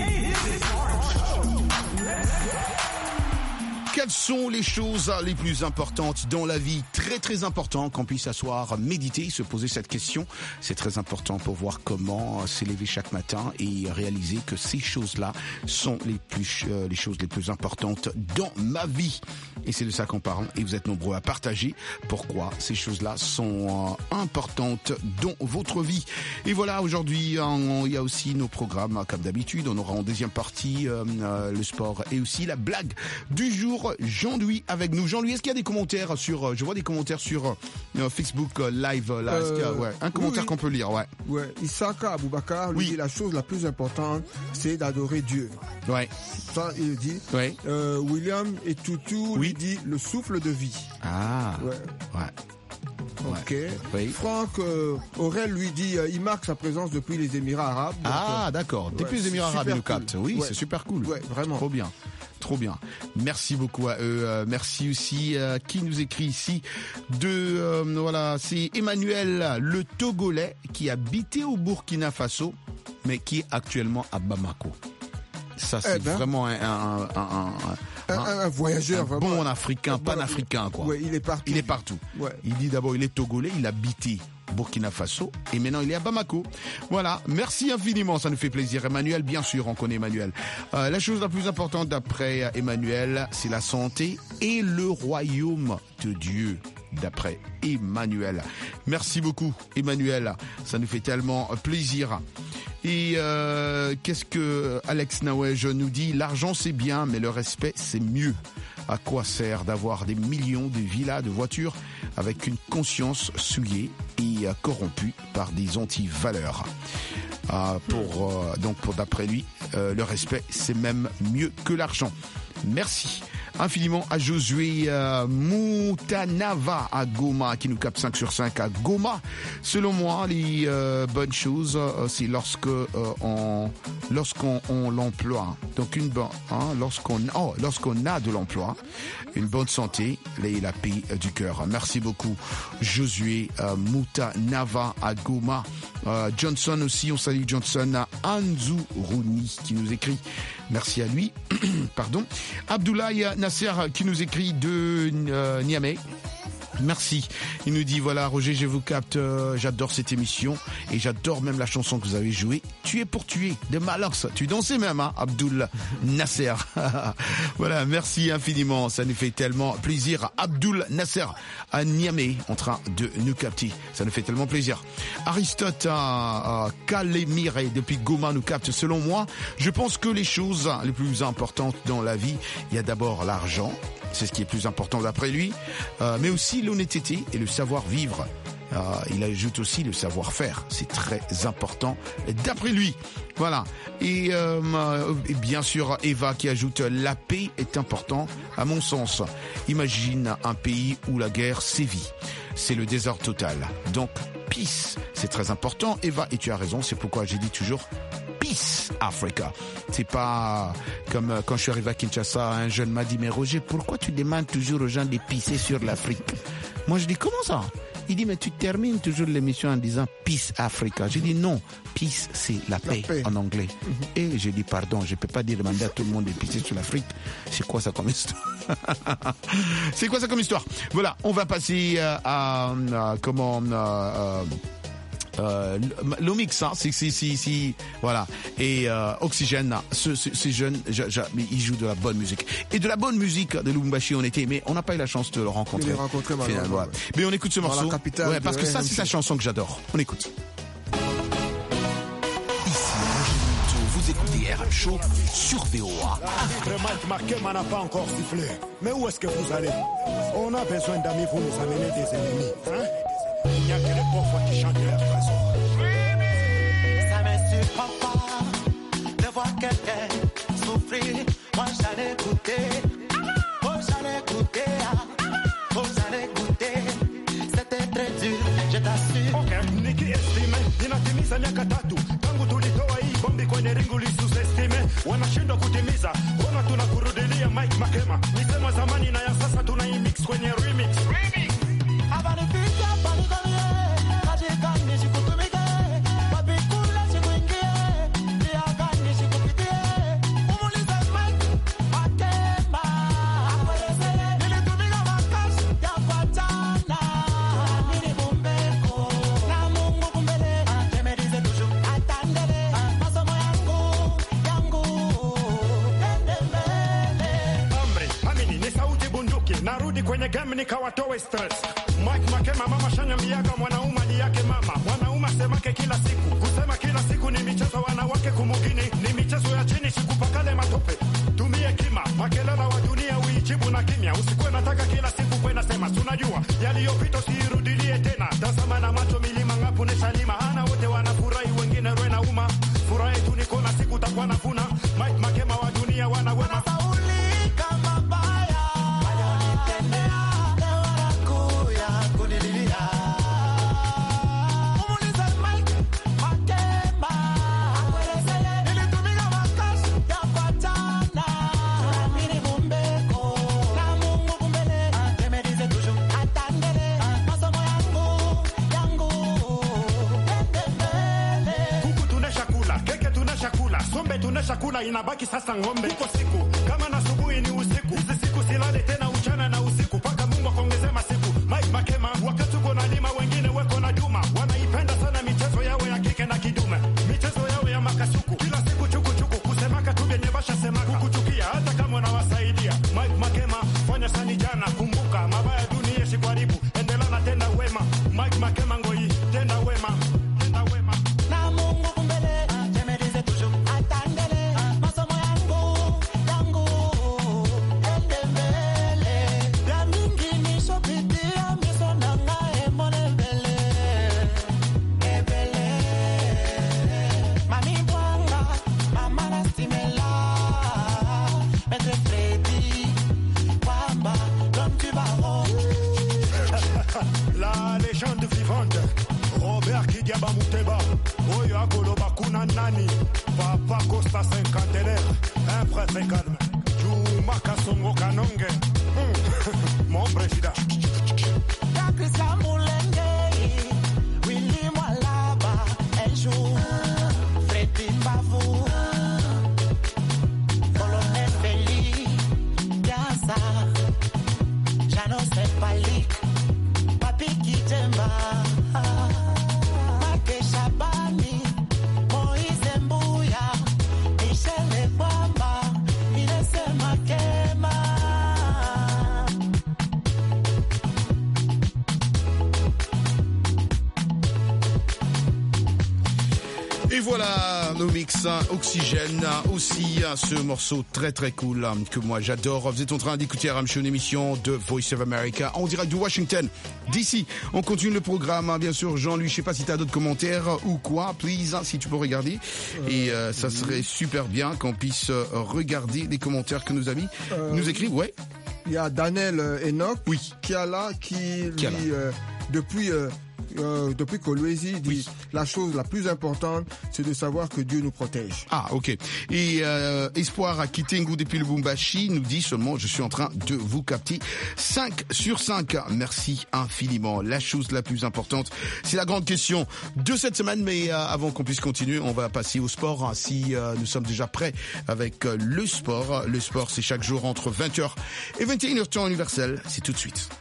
Speaker 7: Quelles sont les choses les plus importantes dans la vie? Très très important qu'on puisse s'asseoir, méditer, se poser cette question. C'est très important pour voir comment s'élever chaque matin et réaliser que ces choses-là sont les plus euh, les choses les plus importantes dans ma vie. Et c'est de ça qu'on parle. Et vous êtes nombreux à partager pourquoi ces choses-là sont euh, importantes dans votre vie. Et voilà, aujourd'hui, euh, il y a aussi nos programmes comme d'habitude. On aura en deuxième partie euh, euh, le sport et aussi la blague du jour. Jean-Louis avec nous. Jean-Louis, est-ce qu'il y a des commentaires sur, je vois des commentaires sur euh, Facebook euh, Live là. Est-ce qu'il y a, ouais, un commentaire oui, qu'on peut lire, ouais.
Speaker 8: Ouais. Isaka Aboubakar lui oui. dit la chose la plus importante, c'est d'adorer Dieu.
Speaker 7: Ouais.
Speaker 8: Ça, il dit.
Speaker 7: Ouais.
Speaker 8: Euh, William et Toutou oui. lui dit le souffle de vie.
Speaker 7: Ah. Ouais. Ouais.
Speaker 8: Ok.
Speaker 7: Ouais. Oui.
Speaker 8: Franck euh, Aurel lui dit euh, il marque sa présence depuis les Émirats Arabes. Donc,
Speaker 7: ah
Speaker 8: euh,
Speaker 7: d'accord. Depuis
Speaker 8: ouais,
Speaker 7: les Émirats Arabes, il nous capte. Oui,
Speaker 8: ouais.
Speaker 7: c'est super cool.
Speaker 8: Ouais, vraiment.
Speaker 7: Trop bien. Trop bien. Merci beaucoup à eux. Euh, merci aussi à qui nous écrit ici de euh, voilà, c'est Emmanuel le Togolais qui habitait au Burkina Faso mais qui est actuellement à Bamako. Ça c'est eh ben, vraiment un un, un, un,
Speaker 8: un, un, un voyageur,
Speaker 7: un bon africain, panafricain quoi.
Speaker 8: Ouais, il est partout.
Speaker 7: Il est partout.
Speaker 8: Ouais.
Speaker 7: Il dit d'abord il est Togolais, il habitait Burkina Faso et maintenant il est à Bamako. Voilà, merci infiniment, ça nous fait plaisir. Emmanuel, bien sûr, on connaît Emmanuel. Euh, la chose la plus importante d'après Emmanuel, c'est la santé et le royaume de Dieu. D'après Emmanuel. Merci beaucoup Emmanuel, ça nous fait tellement plaisir. Et euh, qu'est-ce que Alex Nawej nous dit? L'argent c'est bien, mais le respect c'est mieux. À quoi sert d'avoir des millions de villas, de voitures avec une conscience souillée et euh, corrompue par des anti-valeurs? Euh, pour euh, donc pour d'après lui, euh, le respect c'est même mieux que l'argent. Merci infiniment à Josué euh, Moutanava à Goma qui nous capte cinq sur cinq à Goma. Selon moi, les euh, bonnes choses, euh, c'est lorsque euh, on lorsqu'on on l'emploie. Donc une bonne, hein, lorsqu'on oh, lorsqu'on a de l'emploi, une bonne santé et la paix du cœur. Merci beaucoup Josué euh, Moutanava à Goma. Euh, Johnson aussi, on salue Johnson à Anzuruni qui nous écrit. Merci à lui. Pardon. Abdoulaye Nasser qui nous écrit de euh, Niamey. Merci. Il nous dit, voilà, Roger, je vous capte, euh, j'adore cette émission et j'adore même la chanson que vous avez jouée, Tuer pour tuer, de Malox. Tu dansais même, hein, Abdul Nasser. Voilà, merci infiniment. Ça nous fait tellement plaisir. Abdul Nasser à Niamey, en train de nous capter. Ça nous fait tellement plaisir. Aristote euh, Kalemire, depuis Goma, nous capte. Selon moi, je pense que les choses les plus importantes dans la vie, il y a d'abord l'argent. C'est ce qui est plus important d'après lui, euh, mais aussi l'honnêteté et le savoir-vivre. Euh, il ajoute aussi le savoir-faire. C'est très important d'après lui. Voilà. Et, euh, et bien sûr, Eva qui ajoute la paix est important à mon sens. Imagine un pays où la guerre sévit. C'est le désordre total. Donc, peace, c'est très important. Eva, et tu as raison, c'est pourquoi j'ai dit toujours Peace Africa. C'est pas comme quand je suis arrivé à Kinshasa, un jeune m'a dit, mais Roger, pourquoi tu demandes toujours aux gens de pisser sur l'Afrique? Moi, je dis, comment ça? Il dit, mais tu termines toujours l'émission en disant Peace Africa. J'ai dit, non, peace, c'est la paix, la paix. En anglais. Mm-hmm. Et j'ai dit, pardon, je peux pas dire demander à tout le monde de pisser sur l'Afrique. C'est quoi ça comme histoire? C'est quoi ça comme histoire? Voilà, on va passer euh, à, à comment... Euh, euh, Euh, le mix, hein, c'est si si si voilà. Et euh, Oxygène, ce, ce, ces jeunes, je, je, ils jouent de la bonne musique et de la bonne musique de Lubumbashi. On était, mais on n'a pas eu la chance de le rencontrer.
Speaker 8: De les rencontrer malheureusement.
Speaker 7: Ouais. Mais on écoute ce morceau.
Speaker 8: Dans la capitale
Speaker 7: ouais, parce que ça,
Speaker 8: R M C.
Speaker 7: C'est sa chanson que j'adore. On écoute.
Speaker 6: Vous écoutez R M Show sur V O A.
Speaker 13: Mike Makema n'a pas encore sifflé. Mais où est-ce que vous allez? On a besoin d'amis pour nous amener des ennemis. Hein? Il n'y a que les pauvres qui chantent leur trésor.
Speaker 10: Ça me surprend pas de voir quelqu'un souffrir. Moi j'allais écouter. Oh j'allais écouter. Oh j'allais écouter. C'était très dur, je t'assure.
Speaker 13: Okay, nikiestime ninatimiza miaka tatu tangu tulitoa hii bombi kwenye ringu lisusestime, wanashindwa kutimiza. Mbona tunakurudilia Mike Makema? Nisema zamani na ya sasa tunaimix kwenye remix. Remix.
Speaker 10: Habari pita panikolie, kaji kani shikutumike, papi kula shikuingie, dia kani shikupitie, umulize Mike Makema. Akwelezele, nilitumika makashi ya fatana, nini bumbeko, na mungu kumbele, temerize tuju, atandele, masomo yangu, yangu, ende mbele.
Speaker 13: Amri, amini, ni sauti bunduki, narudi kwenye game nikawatoe stress. Mike Makema mama shanya miaga mwanaume ni yake mama. Mwanaume semake kila siku. Kusema kila siku ni michezo wanawake kumugini. Ni michezo ya chini sikupakale matope. Tumie kima. Makelele wa dunia uijibu na kimya. Usikuwe nataka kila siku kwenda sema. Tunajua yaliyopita usirudilie tena. Tazama na macho milima ngapu neshalima. Ana wote wanafurahi wengine roe na uma. Furaha yetu niko na siku takuwa nafuna. Mike Makema wa dunia wanawema. Chakula inabaki sasa ng'ombe. Uko siku kama na asubuhi ni usiku. Hizi siku silale tena uchana na usiku. Paka Mungu akaongezea masiku. Mike Makema wakati uko na lima wengine weko na duma. Wanaipenda sana michezo yao ya kike na kidume. Michezo yao ya makasuku. Kila siku chuku chuku kusemaka tu vyenye basha semaka. Kukuchukia hata kama unawasaidia. Mike Makema fanya sani jana. Kumbuka mabaya dunia shikwaribu. Endelea na tenda wema. Mike Makema ngoi tenda wema. Tenda wema.
Speaker 10: Na Mungu kumbele. Temerize tuju. Masomo yangu, yangu, ende mbele. Ya mingi nishopitia, miso nanga emone mbele. Ebele. Mami Bwanga, mama na Stimela. Maître Freddy, Wamba, l'homme du baron.
Speaker 13: La légende vivante, Robert Kidiaba Mouteba, Oyo Akoloba Kuna Nani, Papa Costa cinquantenaire, un prêtre calme, Juma Kasongo Kanonge, mmh. Mon président.
Speaker 10: Christian Moulenge, Willy Mwalaba, El Jou, Freddy Mbavou, Colonel Feli, Gaza, Jano Sepalik,
Speaker 7: Et voilà nos mix Oxygène, aussi ce morceau très très cool que moi j'adore. Vous êtes en train d'écouter R M Show, une émission de Voice of America en direct de Washington D C. On continue le programme, bien sûr. Jean-Louis, je sais pas si tu as d'autres commentaires ou quoi, please, si tu peux regarder. Et euh, ça serait super bien qu'on puisse regarder les commentaires que nos amis euh, nous écrivent. Ouais.
Speaker 8: Il y a Daniel Enoch
Speaker 7: oui.
Speaker 8: qui a là, qui
Speaker 7: qui
Speaker 8: lui, euh, depuis euh, euh, depuis Kolwezi dit oui. La chose la plus importante, c'est de savoir que Dieu nous protège.
Speaker 7: Ah, ok. Et euh, Espoir à Kitengu depuis le Bumbashi nous dit seulement, je suis en train de vous capter. cinq sur cinq. Merci infiniment. La chose la plus importante, c'est la grande question de cette semaine. Mais euh, avant qu'on puisse continuer, on va passer au sport. Si euh, nous sommes déjà prêts avec euh, le sport. Le sport, c'est chaque jour entre vingt heures et vingt et une heures temps universel. C'est tout de suite.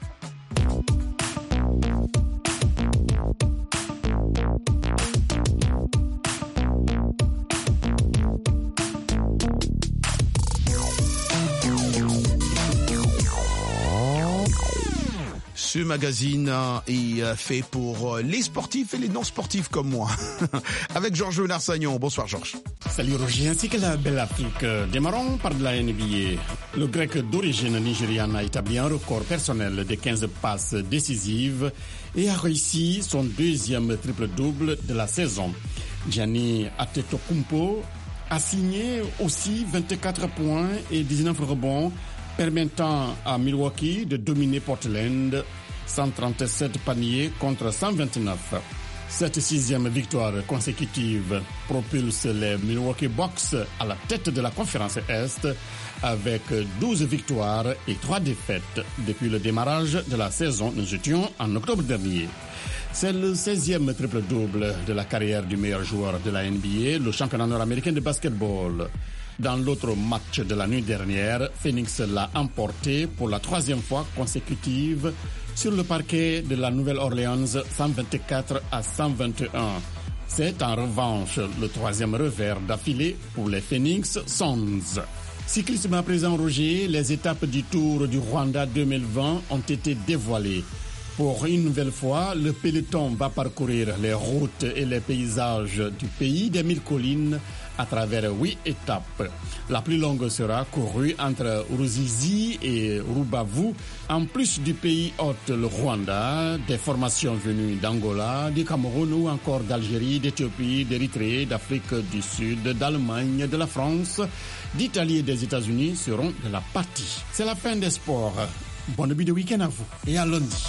Speaker 7: Ce magazine est fait pour les sportifs et les non-sportifs comme moi. Avec Georges Narsagnon. Bonsoir Georges.
Speaker 19: Salut Roger, ainsi que la belle Afrique. Démarrons par de la N B A. Le grec d'origine nigériane a établi un record personnel de quinze passes décisives et a réussi son deuxième triple-double de la saison. Gianni Antetokounmpo a signé aussi vingt-quatre points et dix-neuf rebonds, permettant à Milwaukee de dominer Portland cent trente-sept paniers contre cent vingt-neuf. Cette sixième victoire consécutive propulse les Milwaukee Bucks à la tête de la conférence Est avec douze victoires et trois défaites depuis le démarrage de la saison. Nous étions en octobre dernier. C'est le seizième triple-double de la carrière du meilleur joueur de la N B A, le championnat nord-américain de basketball. Dans l'autre match de la nuit dernière, Phoenix l'a emporté pour la troisième fois consécutive sur le parquet de la Nouvelle-Orléans, cent vingt-quatre à cent vingt et un. C'est en revanche le troisième revers d'affilée pour les Phoenix Suns. Cyclisme à présent, Roger, les étapes du Tour du Rwanda deux mille vingt ont été dévoilées. Pour une nouvelle fois, le peloton va parcourir les routes et les paysages du pays des mille collines à travers huit étapes. La plus longue sera courue entre Ruzizi et Rubavu, en plus du pays hôte, le Rwanda, des formations venues d'Angola, du Cameroun ou encore d'Algérie, d'Éthiopie, d'Érythrée, d'Afrique du Sud, d'Allemagne, de la France, d'Italie et des États-Unis seront de la partie. C'est la fin des sports. Bon début de week-end à vous et à lundi.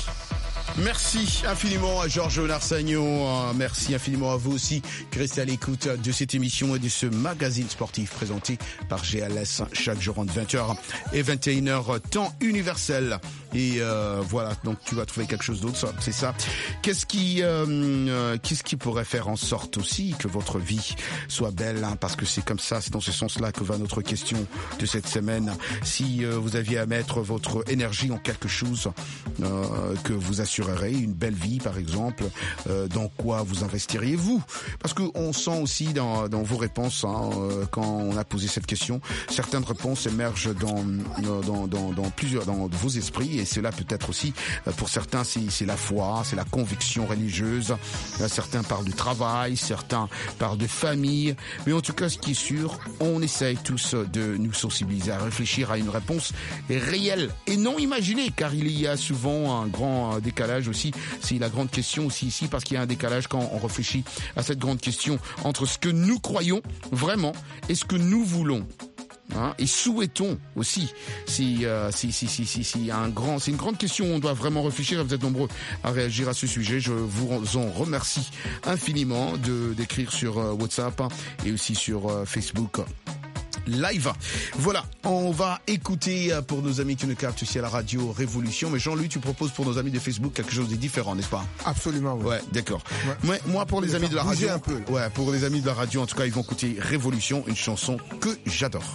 Speaker 7: Merci infiniment à Georges Narsagnon. Merci infiniment à vous aussi qui restez à l'écoute de cette émission et de ce magazine sportif présenté par G L S chaque jour entre vingt heures et vingt et une heures temps universel. Et euh, voilà, donc tu vas trouver quelque chose d'autre, c'est ça. Qu'est-ce qui, euh, qu'est-ce qui pourrait faire en sorte aussi que votre vie soit belle, hein, parce que c'est comme ça, c'est dans ce sens-là que va notre question de cette semaine. Si euh, vous aviez à mettre votre énergie en quelque chose euh, que vous assurerez une belle vie, par exemple, euh, dans quoi vous investiriez-vous? Parce que on sent aussi dans, dans vos réponses, hein, euh, quand on a posé cette question, certaines réponses émergent dans dans dans, dans plusieurs dans vos esprits. Et cela peut être aussi, pour certains, c'est, c'est la foi, c'est la conviction religieuse. Certains parlent du travail, certains parlent de famille. Mais en tout cas, ce qui est sûr, on essaye tous de nous sensibiliser à réfléchir à une réponse réelle et non imaginée, car il y a souvent un grand décalage aussi. C'est la grande question aussi ici, parce qu'il y a un décalage quand on réfléchit à cette grande question entre ce que nous croyons vraiment et ce que nous voulons. Hein, et souhaitons aussi. Si, euh, si, si, si, si, si, un grand, c'est une grande question. On doit vraiment réfléchir. Vous êtes nombreux à réagir à ce sujet. Je vous en remercie infiniment de d'écrire sur euh, WhatsApp, hein, et aussi sur euh, Facebook Live. Voilà, on va écouter euh, pour nos amis qui nous captent ici à la radio Révolution. Mais Jean-Louis, tu proposes pour nos amis de Facebook quelque chose de différent, n'est-ce pas?
Speaker 8: Absolument, oui.
Speaker 7: Ouais, d'accord.
Speaker 8: Ouais.
Speaker 7: Moi, moi, pour les amis de la radio,
Speaker 8: un peu,
Speaker 7: ouais, pour les amis de la radio, en tout cas, ils vont écouter Révolution, une chanson que j'adore.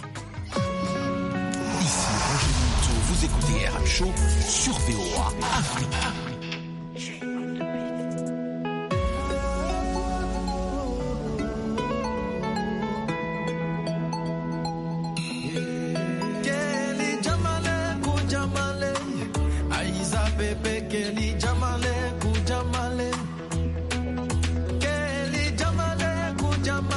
Speaker 6: Ici Roger Monteau, vous écoutez R M Show sur V O A Afrique.
Speaker 10: Jamale, Kujamale, Kelly Jamale, Kujamale.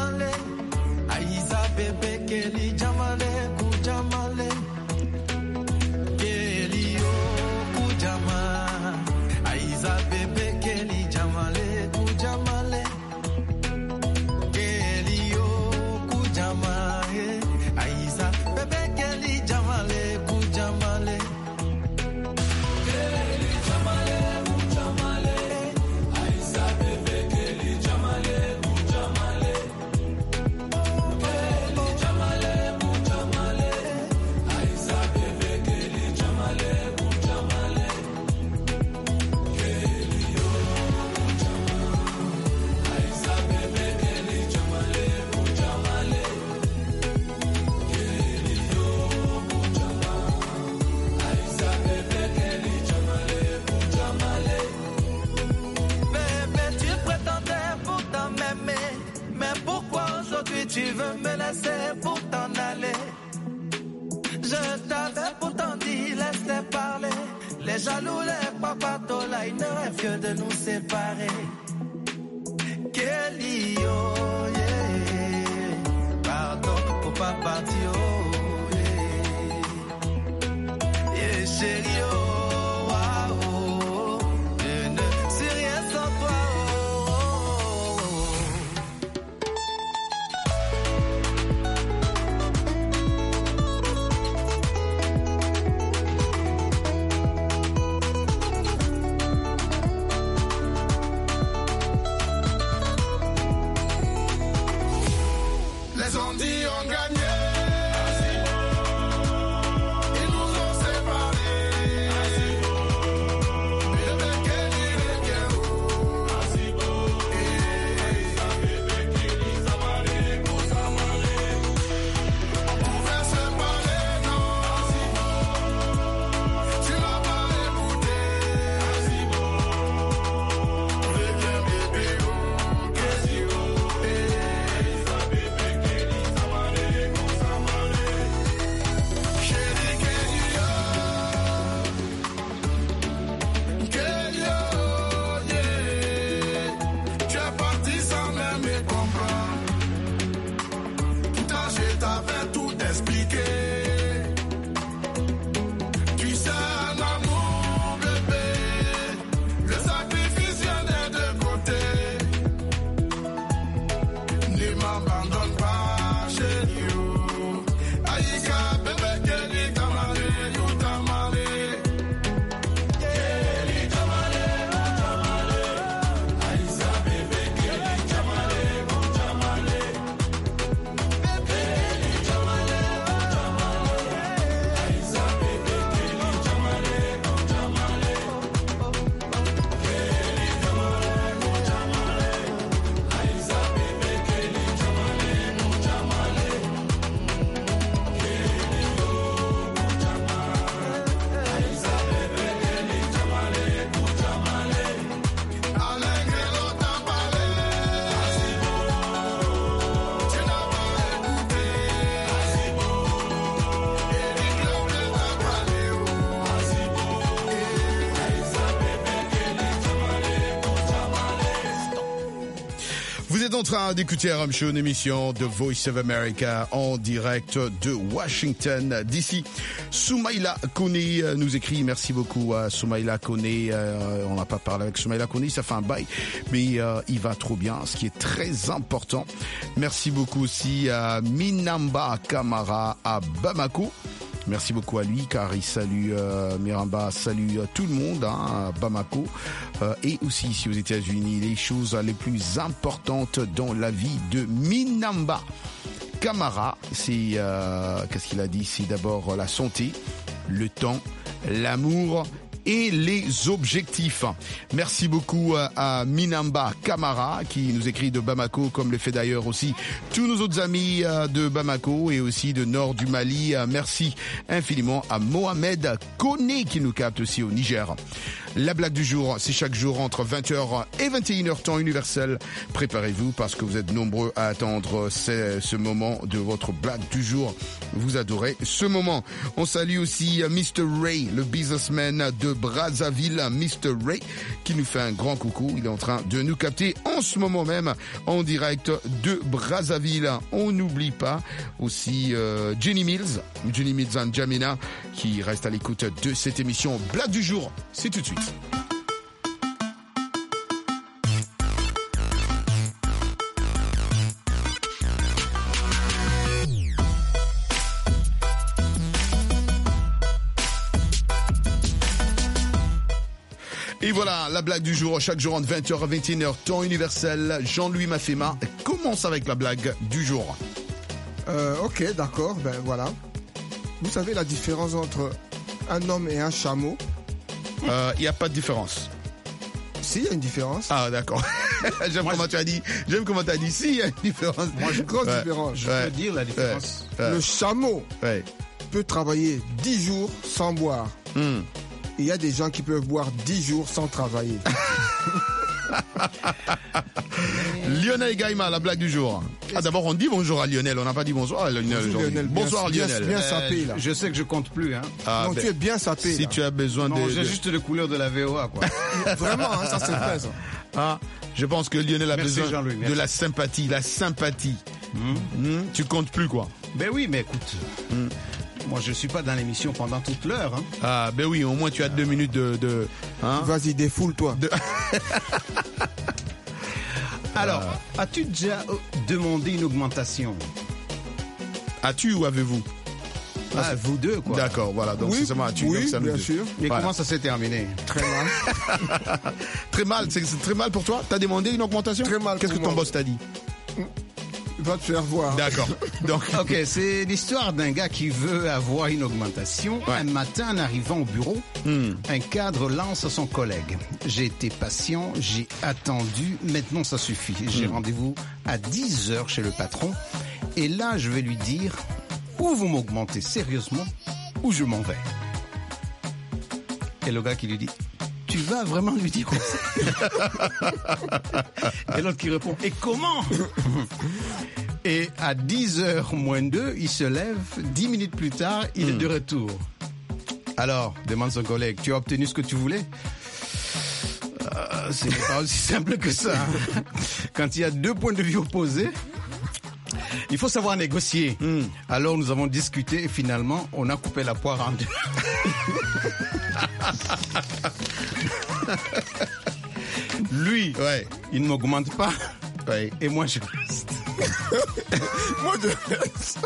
Speaker 10: Les jaloux, les papatos, là, ils ne rêvent que de nous séparer. Kelly, oh, yeah. Pardon pour pas partir, oh, yeah. Yeah, chérie, oh, wow, oh. Je ne suis rien sans toi, oh, oh, oh.
Speaker 14: Les Andis ont gagné. Ils nous ont séparés. Bébé Kelly, les on pouvait se parler, non. Tu m'as pas écouté. Bébé, bébé, oh, Kelly, oh, Kelly, oh, yeah. Tu es parti sans même me comprendre. Pourtant, je t'avais tout expliqué. Tu sais, un amour, bébé. Le sacrifice vient des deux côtés. Ne m'abandonne pas, chérie, oh. Aïka, bébé, Kelly, Tamale, you Tamale. Kelly, Tamale, oh, Tamale. Aïssa, bébé, Kelly, Tamale, oh, Tamale. Kelly, Tamale, oh, Tamale. Aïssa, bébé, Kelly, Tamale, oh, Tamale. Kelly, Tamale, oh, Tamale. Aïssa, bébé, Kelly, Tamale, oh, Tamale.
Speaker 7: Vous êtes en train d'écouter R M Show, une émission de Voice of America en direct de Washington D C. Soumaïla Kone nous écrit, merci beaucoup à Soumaïla Kone. Euh, on n'a pas parlé avec Soumaïla Kone, ça fait un bail, mais euh, il va trop bien, ce qui est très important. Merci beaucoup aussi à Minamba Kamara à Bamako. Merci beaucoup à lui car il salue euh, Miramba, salue euh, tout le monde hein, à Bamako euh, et aussi ici aux États-Unis. Les choses les plus importantes dans la vie de Minamba Kamara, c'est euh, qu'est-ce qu'il a dit? C'est d'abord la santé, le temps, l'amour et les objectifs. Merci beaucoup à Minamba Kamara qui nous écrit de Bamako, comme le fait d'ailleurs aussi tous nos autres amis de Bamako et aussi de nord du Mali. Merci infiniment à Mohamed Kone qui nous capte aussi au Niger. La blague du jour, c'est chaque jour entre vingt heures et vingt et une heures temps universel. Préparez-vous parce que vous êtes nombreux à attendre ce, ce moment de votre blague du jour. Vous adorez ce moment. On salue aussi mister Ray, le businessman de Brazzaville. mister Ray qui nous fait un grand coucou. Il est en train de nous capter en ce moment même en direct de Brazzaville. On n'oublie pas aussi euh, Jenny Mills, Jenny Mills and Jamina qui reste à l'écoute de cette émission Blague du jour. C'est tout de suite. Et voilà, la blague du jour, chaque jour entre vingt heures et vingt et une heures, temps universel. Jean-Louis Mafema commence avec la blague du jour.
Speaker 8: Euh, ok, d'accord, ben voilà. Vous savez la différence entre un homme et un chameau?
Speaker 7: Il euh, n'y a pas de différence.
Speaker 8: Si, il y a une différence.
Speaker 7: Ah, d'accord. J'aime Moi, comment je... tu as dit. J'aime comment tu as dit. Si, il y a une différence.
Speaker 8: Moi, j'ai une grosse ouais. différence.
Speaker 16: Je ouais. peux dire la différence.
Speaker 7: Ouais. Ouais.
Speaker 8: Le chameau
Speaker 7: ouais.
Speaker 8: peut travailler dix jours sans boire.
Speaker 7: Mm.
Speaker 8: Il y a des gens qui peuvent boire dix jours sans travailler.
Speaker 7: Lionel Gaïma, la blague du jour. Ah, d'abord, on dit bonjour à Lionel. On n'a pas dit bonsoir à Lionel.
Speaker 8: Bonjour, Lionel.
Speaker 7: Bonsoir
Speaker 8: bien,
Speaker 7: Lionel.
Speaker 8: Bien, bien sapé, là.
Speaker 12: Je sais que je compte plus, hein.
Speaker 7: Ah,
Speaker 8: non,
Speaker 7: ben,
Speaker 8: tu es bien sapé.
Speaker 7: Si
Speaker 8: là.
Speaker 7: tu as besoin
Speaker 12: non,
Speaker 7: de.
Speaker 12: j'ai
Speaker 7: de...
Speaker 12: juste le couleur de la V O A, quoi.
Speaker 8: Vraiment, hein, ça c'est vrai, ça.
Speaker 7: Ah, je pense que Lionel a
Speaker 12: Merci,
Speaker 7: besoin
Speaker 12: Jean-Louis,
Speaker 7: de
Speaker 12: merci.
Speaker 7: la sympathie. La sympathie.
Speaker 12: Mmh.
Speaker 7: Mmh, tu comptes plus, quoi.
Speaker 12: Ben oui, mais écoute. Mmh. Moi, je suis pas dans l'émission pendant toute l'heure. Hein.
Speaker 7: Ah, ben oui, au moins tu as deux minutes de. de hein
Speaker 8: Vas-y, défoule-toi.
Speaker 7: De...
Speaker 12: Alors, euh... as-tu déjà demandé une augmentation?
Speaker 7: As-tu ou avez-vous?
Speaker 12: Ah, vous deux, quoi.
Speaker 7: D'accord, voilà. Donc,
Speaker 8: oui,
Speaker 7: c'est ça, as-tu,
Speaker 8: oui,
Speaker 7: donc, ça
Speaker 8: bien
Speaker 7: nous...
Speaker 8: sûr.
Speaker 12: Et
Speaker 7: voilà.
Speaker 12: comment ça s'est terminé?
Speaker 8: Très mal.
Speaker 7: Très mal, c'est, c'est très mal pour toi? T'as demandé une augmentation?
Speaker 8: Très mal.
Speaker 7: Qu'est-ce que ton
Speaker 8: moi.
Speaker 7: boss t'a dit?
Speaker 8: Va te faire voir.
Speaker 7: D'accord. Donc,
Speaker 12: ok, c'est l'histoire d'un gars qui veut avoir une augmentation. Ouais. Un matin, en arrivant au bureau, mm. un cadre lance à son collègue. J'ai été patient, j'ai attendu, maintenant ça suffit. J'ai mm. rendez-vous à dix heures chez le patron. Et là, je vais lui dire, ou vous m'augmentez sérieusement, ou je m'en vais. Et le gars qui lui dit, tu vas vraiment lui dire comme ça? Et l'autre qui répond, et comment? Et à dix heures moins deux, il se lève. dix minutes plus tard, il mm. est de retour. Alors, demande son collègue, tu as obtenu ce que tu voulais? euh, C'est pas aussi simple que ça. Quand il y a deux points de vue opposés, il faut savoir négocier. Mm. Alors, nous avons discuté et finalement, on a coupé la poire en deux. Lui, ouais. il ne m'augmente pas. Ouais. Et moi, je reste.
Speaker 8: Moi, je reste.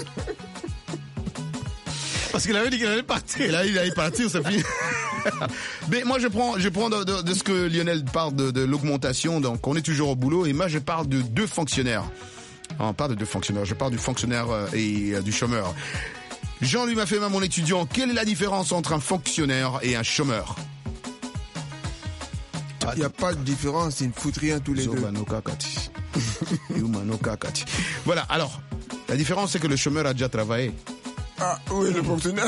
Speaker 12: Parce qu'il avait dit qu'il allait partir.
Speaker 7: Là, il allait partir, ça finit. Mais moi, je prends, je prends de, de, de ce que Lionel parle de, de l'augmentation. Donc, on est toujours au boulot. Et moi, je parle de deux fonctionnaires. On parle de deux fonctionnaires. Je parle du fonctionnaire et du chômeur. Jean-Louis Mafema, mon étudiant, quelle est la différence entre un fonctionnaire et un chômeur?
Speaker 8: Il n'y a pas de différence, ils ne foutent rien tous les deux.
Speaker 7: Voilà, alors, la différence c'est que le chômeur a déjà travaillé.
Speaker 8: Ah oui, le fonctionnaire.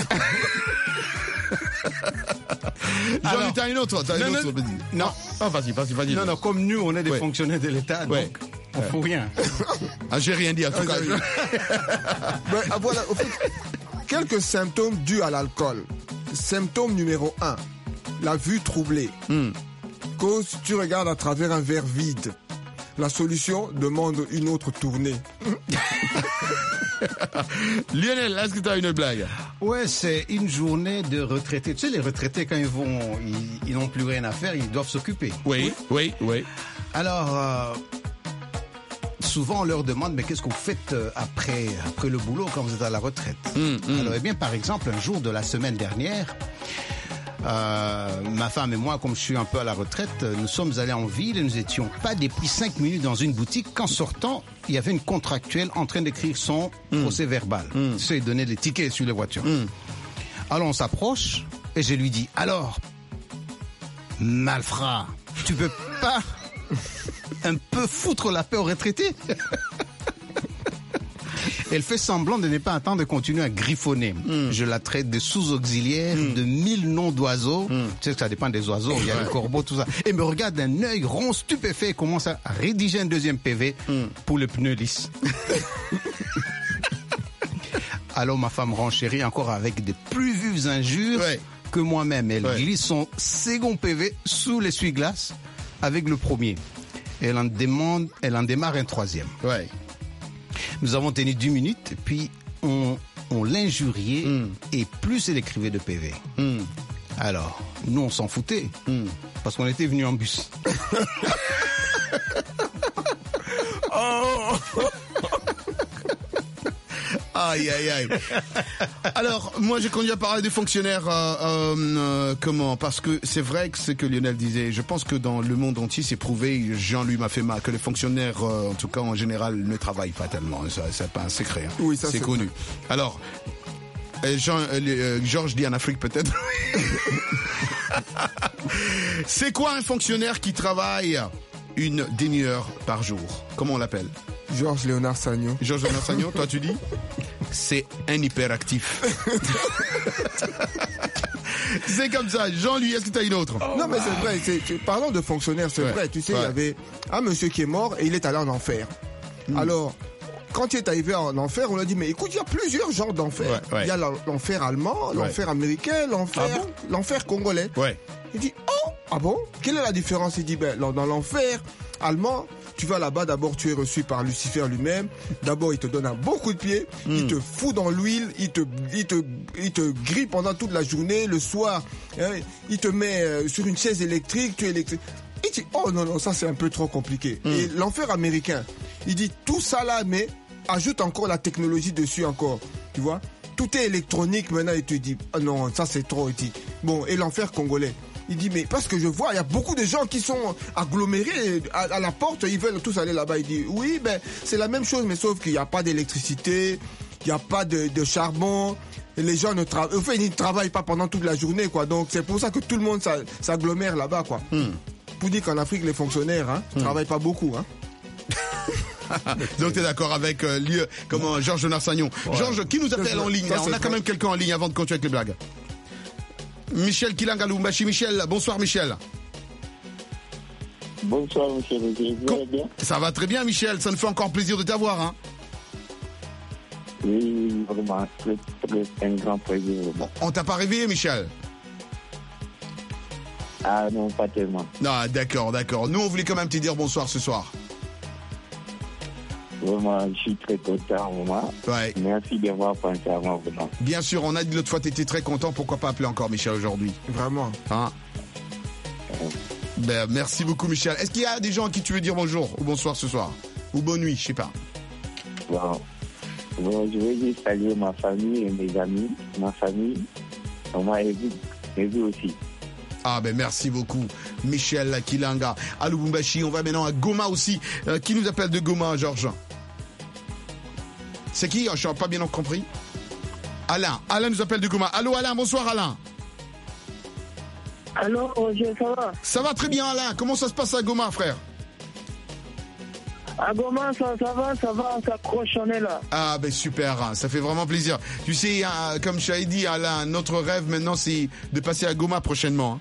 Speaker 7: Jean-Louis, t'as une autre, t'as une
Speaker 12: non,
Speaker 7: autre.
Speaker 12: Non, non.
Speaker 7: Ah, vas-y, vas-y, vas-y.
Speaker 12: Non, non, comme nous, on est des ouais. fonctionnaires de l'État, ouais. donc on ne ouais. fout rien.
Speaker 7: Ah, j'ai rien dit, en tout
Speaker 8: ah,
Speaker 7: cas.
Speaker 8: Mais, ah, voilà, au fait, quelques symptômes dus à l'alcool. Symptôme numéro un, la vue troublée. Mm. Cause, tu regardes à travers un verre vide. La solution demande une autre tournée.
Speaker 7: Lionel, est-ce que tu as une blague?
Speaker 12: Ouais, c'est une journée de retraités. Tu sais, les retraités, quand ils vont, ils, ils n'ont plus rien à faire, ils doivent s'occuper.
Speaker 7: Oui, oui, oui.
Speaker 12: Alors, euh, souvent, on leur demande, mais qu'est-ce que vous faites après, après le boulot quand vous êtes à la retraite? mm, mm. Alors, eh bien, par exemple, un jour de la semaine dernière, Euh, ma femme et moi, comme je suis un peu à la retraite, nous sommes allés en ville et nous étions pas depuis cinq minutes dans une boutique qu'en sortant, il y avait une contractuelle en train d'écrire son mm. procès verbal. Mm. Tu sais, donner des tickets sur les voitures. Mm. Alors on s'approche et je lui dis, alors, malfrat, tu peux pas un peu foutre la paix aux retraités? Elle fait semblant de ne pas attendre de continuer à griffonner. Mm. Je la traite de sous-auxiliaire, mm. de mille noms d'oiseaux. Mm. Tu sais que ça dépend des oiseaux, il y a le corbeau, tout ça. Et me regarde d'un œil rond, stupéfait, et commence à rédiger un deuxième P V mm. pour le pneu lisse. Alors ma femme renchérit encore avec de plus vives injures ouais. que moi-même. Elle ouais. glisse son second P V sous l'essuie-glace avec le premier. Elle en demande, elle en démarre un troisième.
Speaker 7: Ouais.
Speaker 12: Nous avons tenu dix minutes, et puis on, on l'injuriait, mm. et plus elle écrivait de P V. Mm. Alors, nous, on s'en foutait, mm. parce qu'on était venus en bus.
Speaker 7: Oh. Aïe, aïe, aïe. Alors, moi, j'ai conduit à parler des fonctionnaires, euh, euh, comment? Parce que c'est vrai que ce que Lionel disait, je pense que dans le monde entier, c'est prouvé, Jean-Louis Mafema, que les fonctionnaires, euh, en tout cas, en général, ne travaillent pas tellement. Ça, c'est pas un secret. Hein.
Speaker 8: Oui, ça,
Speaker 7: c'est, c'est connu. Vrai. Alors, euh, Jean, euh, Georges dit en Afrique, peut-être. C'est quoi un fonctionnaire qui travaille une demi-heure par jour? Comment on l'appelle?
Speaker 8: Georges Léonard Sagnon.
Speaker 7: Georges Léonard Sagnon, toi tu dis? C'est un hyperactif. C'est comme ça. Jean-Louis, est-ce que tu as une autre?
Speaker 8: Non, mais c'est vrai. C'est, c'est, parlons de fonctionnaires, c'est ouais. vrai. Tu sais, il ouais. y avait un monsieur qui est mort et il est allé en enfer. Mm. Alors, quand il est arrivé en enfer, on a dit, mais écoute, il y a plusieurs genres d'enfer. Ouais, ouais. Il y a l'enfer allemand, ouais. l'enfer américain, l'enfer, ah bon l'enfer congolais. Ouais. Il dit, oh, ah bon? Quelle est la différence? Il dit, ben, dans l'enfer allemand, tu vas là-bas, d'abord tu es reçu par Lucifer lui-même. D'abord il te donne un bon coup de pied, mm. il te fout dans l'huile, il te, il te, il te grille pendant toute la journée. Le soir, hein, il te met euh, sur une chaise électrique, tu es électrique. Il dit oh non non, ça c'est un peu trop compliqué. Mm. Et l'enfer américain, il dit tout ça là, mais ajoute encore la technologie dessus encore, tu vois. Tout est électronique maintenant. Il te dit oh non, ça c'est trop. Il dit bon, et l'enfer congolais. Il dit, mais parce que je vois, il y a beaucoup de gens qui sont agglomérés à, à la porte, ils veulent tous aller là-bas. Il dit, oui, ben, c'est la même chose, mais sauf qu'il n'y a pas d'électricité, il n'y a pas de, de charbon, et les gens ne travaillent, enfin, ils ne travaillent pas pendant toute la journée, quoi. Donc, c'est pour ça que tout le monde s'agglomère là-bas, quoi. Hmm. Pour dire qu'en Afrique, les fonctionnaires, hein, ne hmm. travaillent pas beaucoup, hein.
Speaker 7: Donc tu es d'accord avec euh, lieu, comment, Georges Narsagnon. Ouais. Georges, qui nous appelle en ligne? Là, on a quand même quelqu'un en ligne avant de continuer avec les blagues. Michel Kilanga Lubumbashi. Michel, bonsoir Michel.
Speaker 20: Bonsoir Michel, vous allez bien?
Speaker 7: Ça va très bien Michel, ça nous fait encore plaisir de t'avoir. Hein.
Speaker 20: Oui, vraiment, c'est un grand plaisir.
Speaker 7: Bon, on t'a pas réveillé Michel?
Speaker 20: Ah non, pas tellement.
Speaker 7: Non, d'accord, d'accord. Nous on voulait quand même te dire bonsoir ce soir.
Speaker 20: Vraiment, je suis très content, vraiment. Ouais. Merci d'avoir pensé à moi, vraiment.
Speaker 7: Bien sûr, on a dit l'autre fois que tu étais très content. Pourquoi pas appeler encore Michel aujourd'hui?
Speaker 8: Vraiment.
Speaker 7: Hein? Ouais. Ben, merci beaucoup, Michel. Est-ce qu'il y a des gens à qui tu veux dire bonjour ou bonsoir ce soir? Ou bonne nuit, je sais pas.
Speaker 20: Bon. Bon, je veux juste saluer ma famille et mes amis. Ma famille, maman et vous, et vous aussi.
Speaker 7: Ah ben merci beaucoup Michel Kilanga à Lubumbashi. On va maintenant à Goma aussi. Euh, qui nous appelle de Goma, Georges? C'est qui? Je n'ai pas bien compris. Alain. Alain nous appelle de Goma. Allô Alain, bonsoir Alain.
Speaker 21: Allô Roger, ça va?
Speaker 7: Ça va très bien Alain. Comment ça se passe à Goma, frère?
Speaker 21: À Goma, ça, ça va, ça va, on s'accroche, on est là.
Speaker 7: Ah ben super, ça fait vraiment plaisir. Tu sais, hein, comme je t'avais dit Alain, notre rêve maintenant c'est de passer à Goma prochainement. Hein.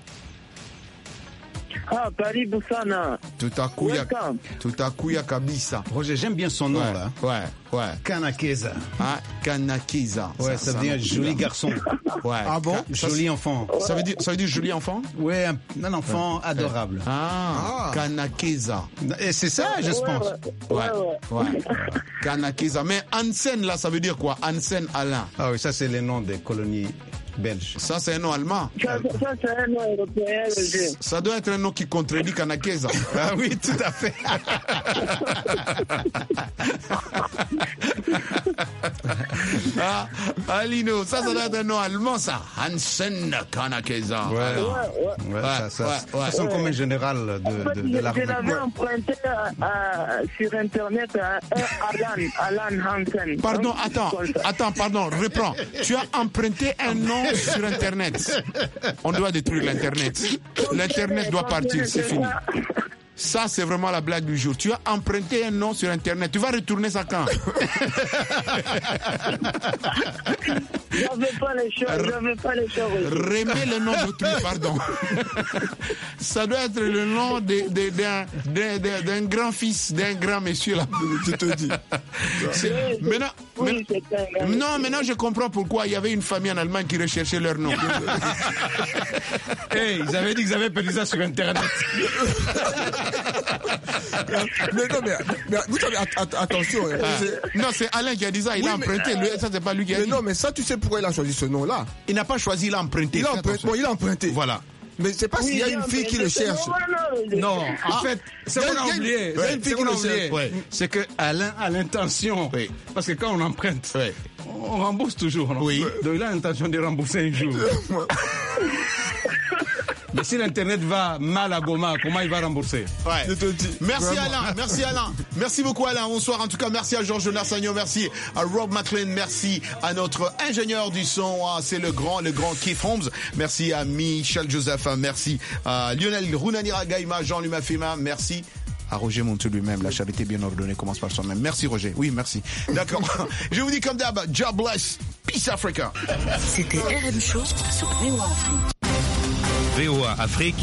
Speaker 21: Ah, karibu sana.
Speaker 7: Tout à coup, il y a, tout à coup, il y a kabisa.
Speaker 12: Roger, j'aime bien son nom,
Speaker 7: ouais,
Speaker 12: là.
Speaker 7: Ouais, ouais.
Speaker 12: Kanakeza.
Speaker 7: Ah, Kanakeza.
Speaker 12: Ouais, ça, ça veut dire joli garçon.
Speaker 7: Ouais.
Speaker 12: Ah bon? Joli enfant.
Speaker 7: Ça veut dire, ça veut dire joli enfant?
Speaker 12: Ouais, un, un enfant ouais. adorable.
Speaker 7: Ah, ah. Kanakeza.
Speaker 12: Et c'est ça, je
Speaker 21: ouais,
Speaker 12: pense.
Speaker 21: Ouais, ouais.
Speaker 7: ouais. ouais. Kanakeza. Mais Hansen, là, ça veut dire quoi? Hansen Alain.
Speaker 12: Ah oui, ça, c'est les noms des colonies belge.
Speaker 7: Ça, c'est un nom allemand.
Speaker 21: Ça, ça c'est un nom européen.
Speaker 7: Ça doit être un nom qui contredit Kanakeza.
Speaker 12: Ah oui, tout à fait.
Speaker 7: ah, Alino, ça, ça doit être un nom allemand, ça. Hansen Kanakeza.
Speaker 12: Ouais, ouais, ouais. ouais, ça, ça, ouais, ouais. ça sent comme un général de, en fait, de, de l'armée.
Speaker 21: Je l'avais emprunté à, à, sur Internet à Alan, Alan Hansen.
Speaker 7: Pardon, donc, attends, attends, pardon, reprends. Tu as emprunté un nom sur Internet. On doit détruire l'Internet. L'Internet doit partir, c'est fini. Ça, c'est vraiment la blague du jour. Tu as emprunté un nom sur Internet. Tu vas retourner ça quand?
Speaker 21: J'avais pas les choses, j'avais pas les choses.
Speaker 7: Remets le nom d'autrui, pardon. Ça doit être le nom de, de, d'un, d'un, d'un, d'un grand fils, d'un grand monsieur là. Je te dis. C'est, maintenant, oui, maintenant, non, maintenant je comprends pourquoi il y avait une famille en Allemagne qui recherchait leur nom.
Speaker 12: Hey, ils avaient dit qu'ils avaient perdu ça sur Internet.
Speaker 8: mais non, mais, mais vous savez, att- attention.
Speaker 7: Ah. C'est... Non, c'est Alain qui a dit ça. Il oui, a emprunté. Mais, ça, c'est pas lui qui a
Speaker 8: mais
Speaker 7: dit.
Speaker 8: Non, mais ça, tu sais pourquoi il a choisi ce nom-là?
Speaker 7: Il n'a pas choisi, il a emprunté.
Speaker 8: Il a emprunté. Bon, il a emprunté.
Speaker 7: Voilà.
Speaker 8: Mais c'est pas oui, s'il y a une fille qui le cherche.
Speaker 12: Non, en ah, fait, c'est qu'on a oublié. Il y a une fille qui le cherche. Ouais. C'est que Alain a l'intention. Oui. Parce que quand on emprunte, oui. on rembourse toujours. Non? Oui. Donc il a l'intention de rembourser un jour. Mais si l'Internet va mal à Goma, comment il va rembourser?
Speaker 7: Ouais. Je te dis. Merci vraiment. Alain, merci Alain. Merci beaucoup Alain, bonsoir. En tout cas, merci à Georges Narsagnon, merci à Rob McLean, merci à notre ingénieur du son, c'est le grand, le grand Keith Holmes. Merci à Michel Joseph, merci à Lionel Runanira Gaïma, Jean Lumafema, merci. À Roger Montou lui-même, la charité bien ordonnée commence par soi-même. Merci Roger, oui merci. D'accord. Je vous dis comme d'hab, God bless, peace Africa.
Speaker 22: C'était R M Show sur Néo Afrique.
Speaker 2: V O A Afrique.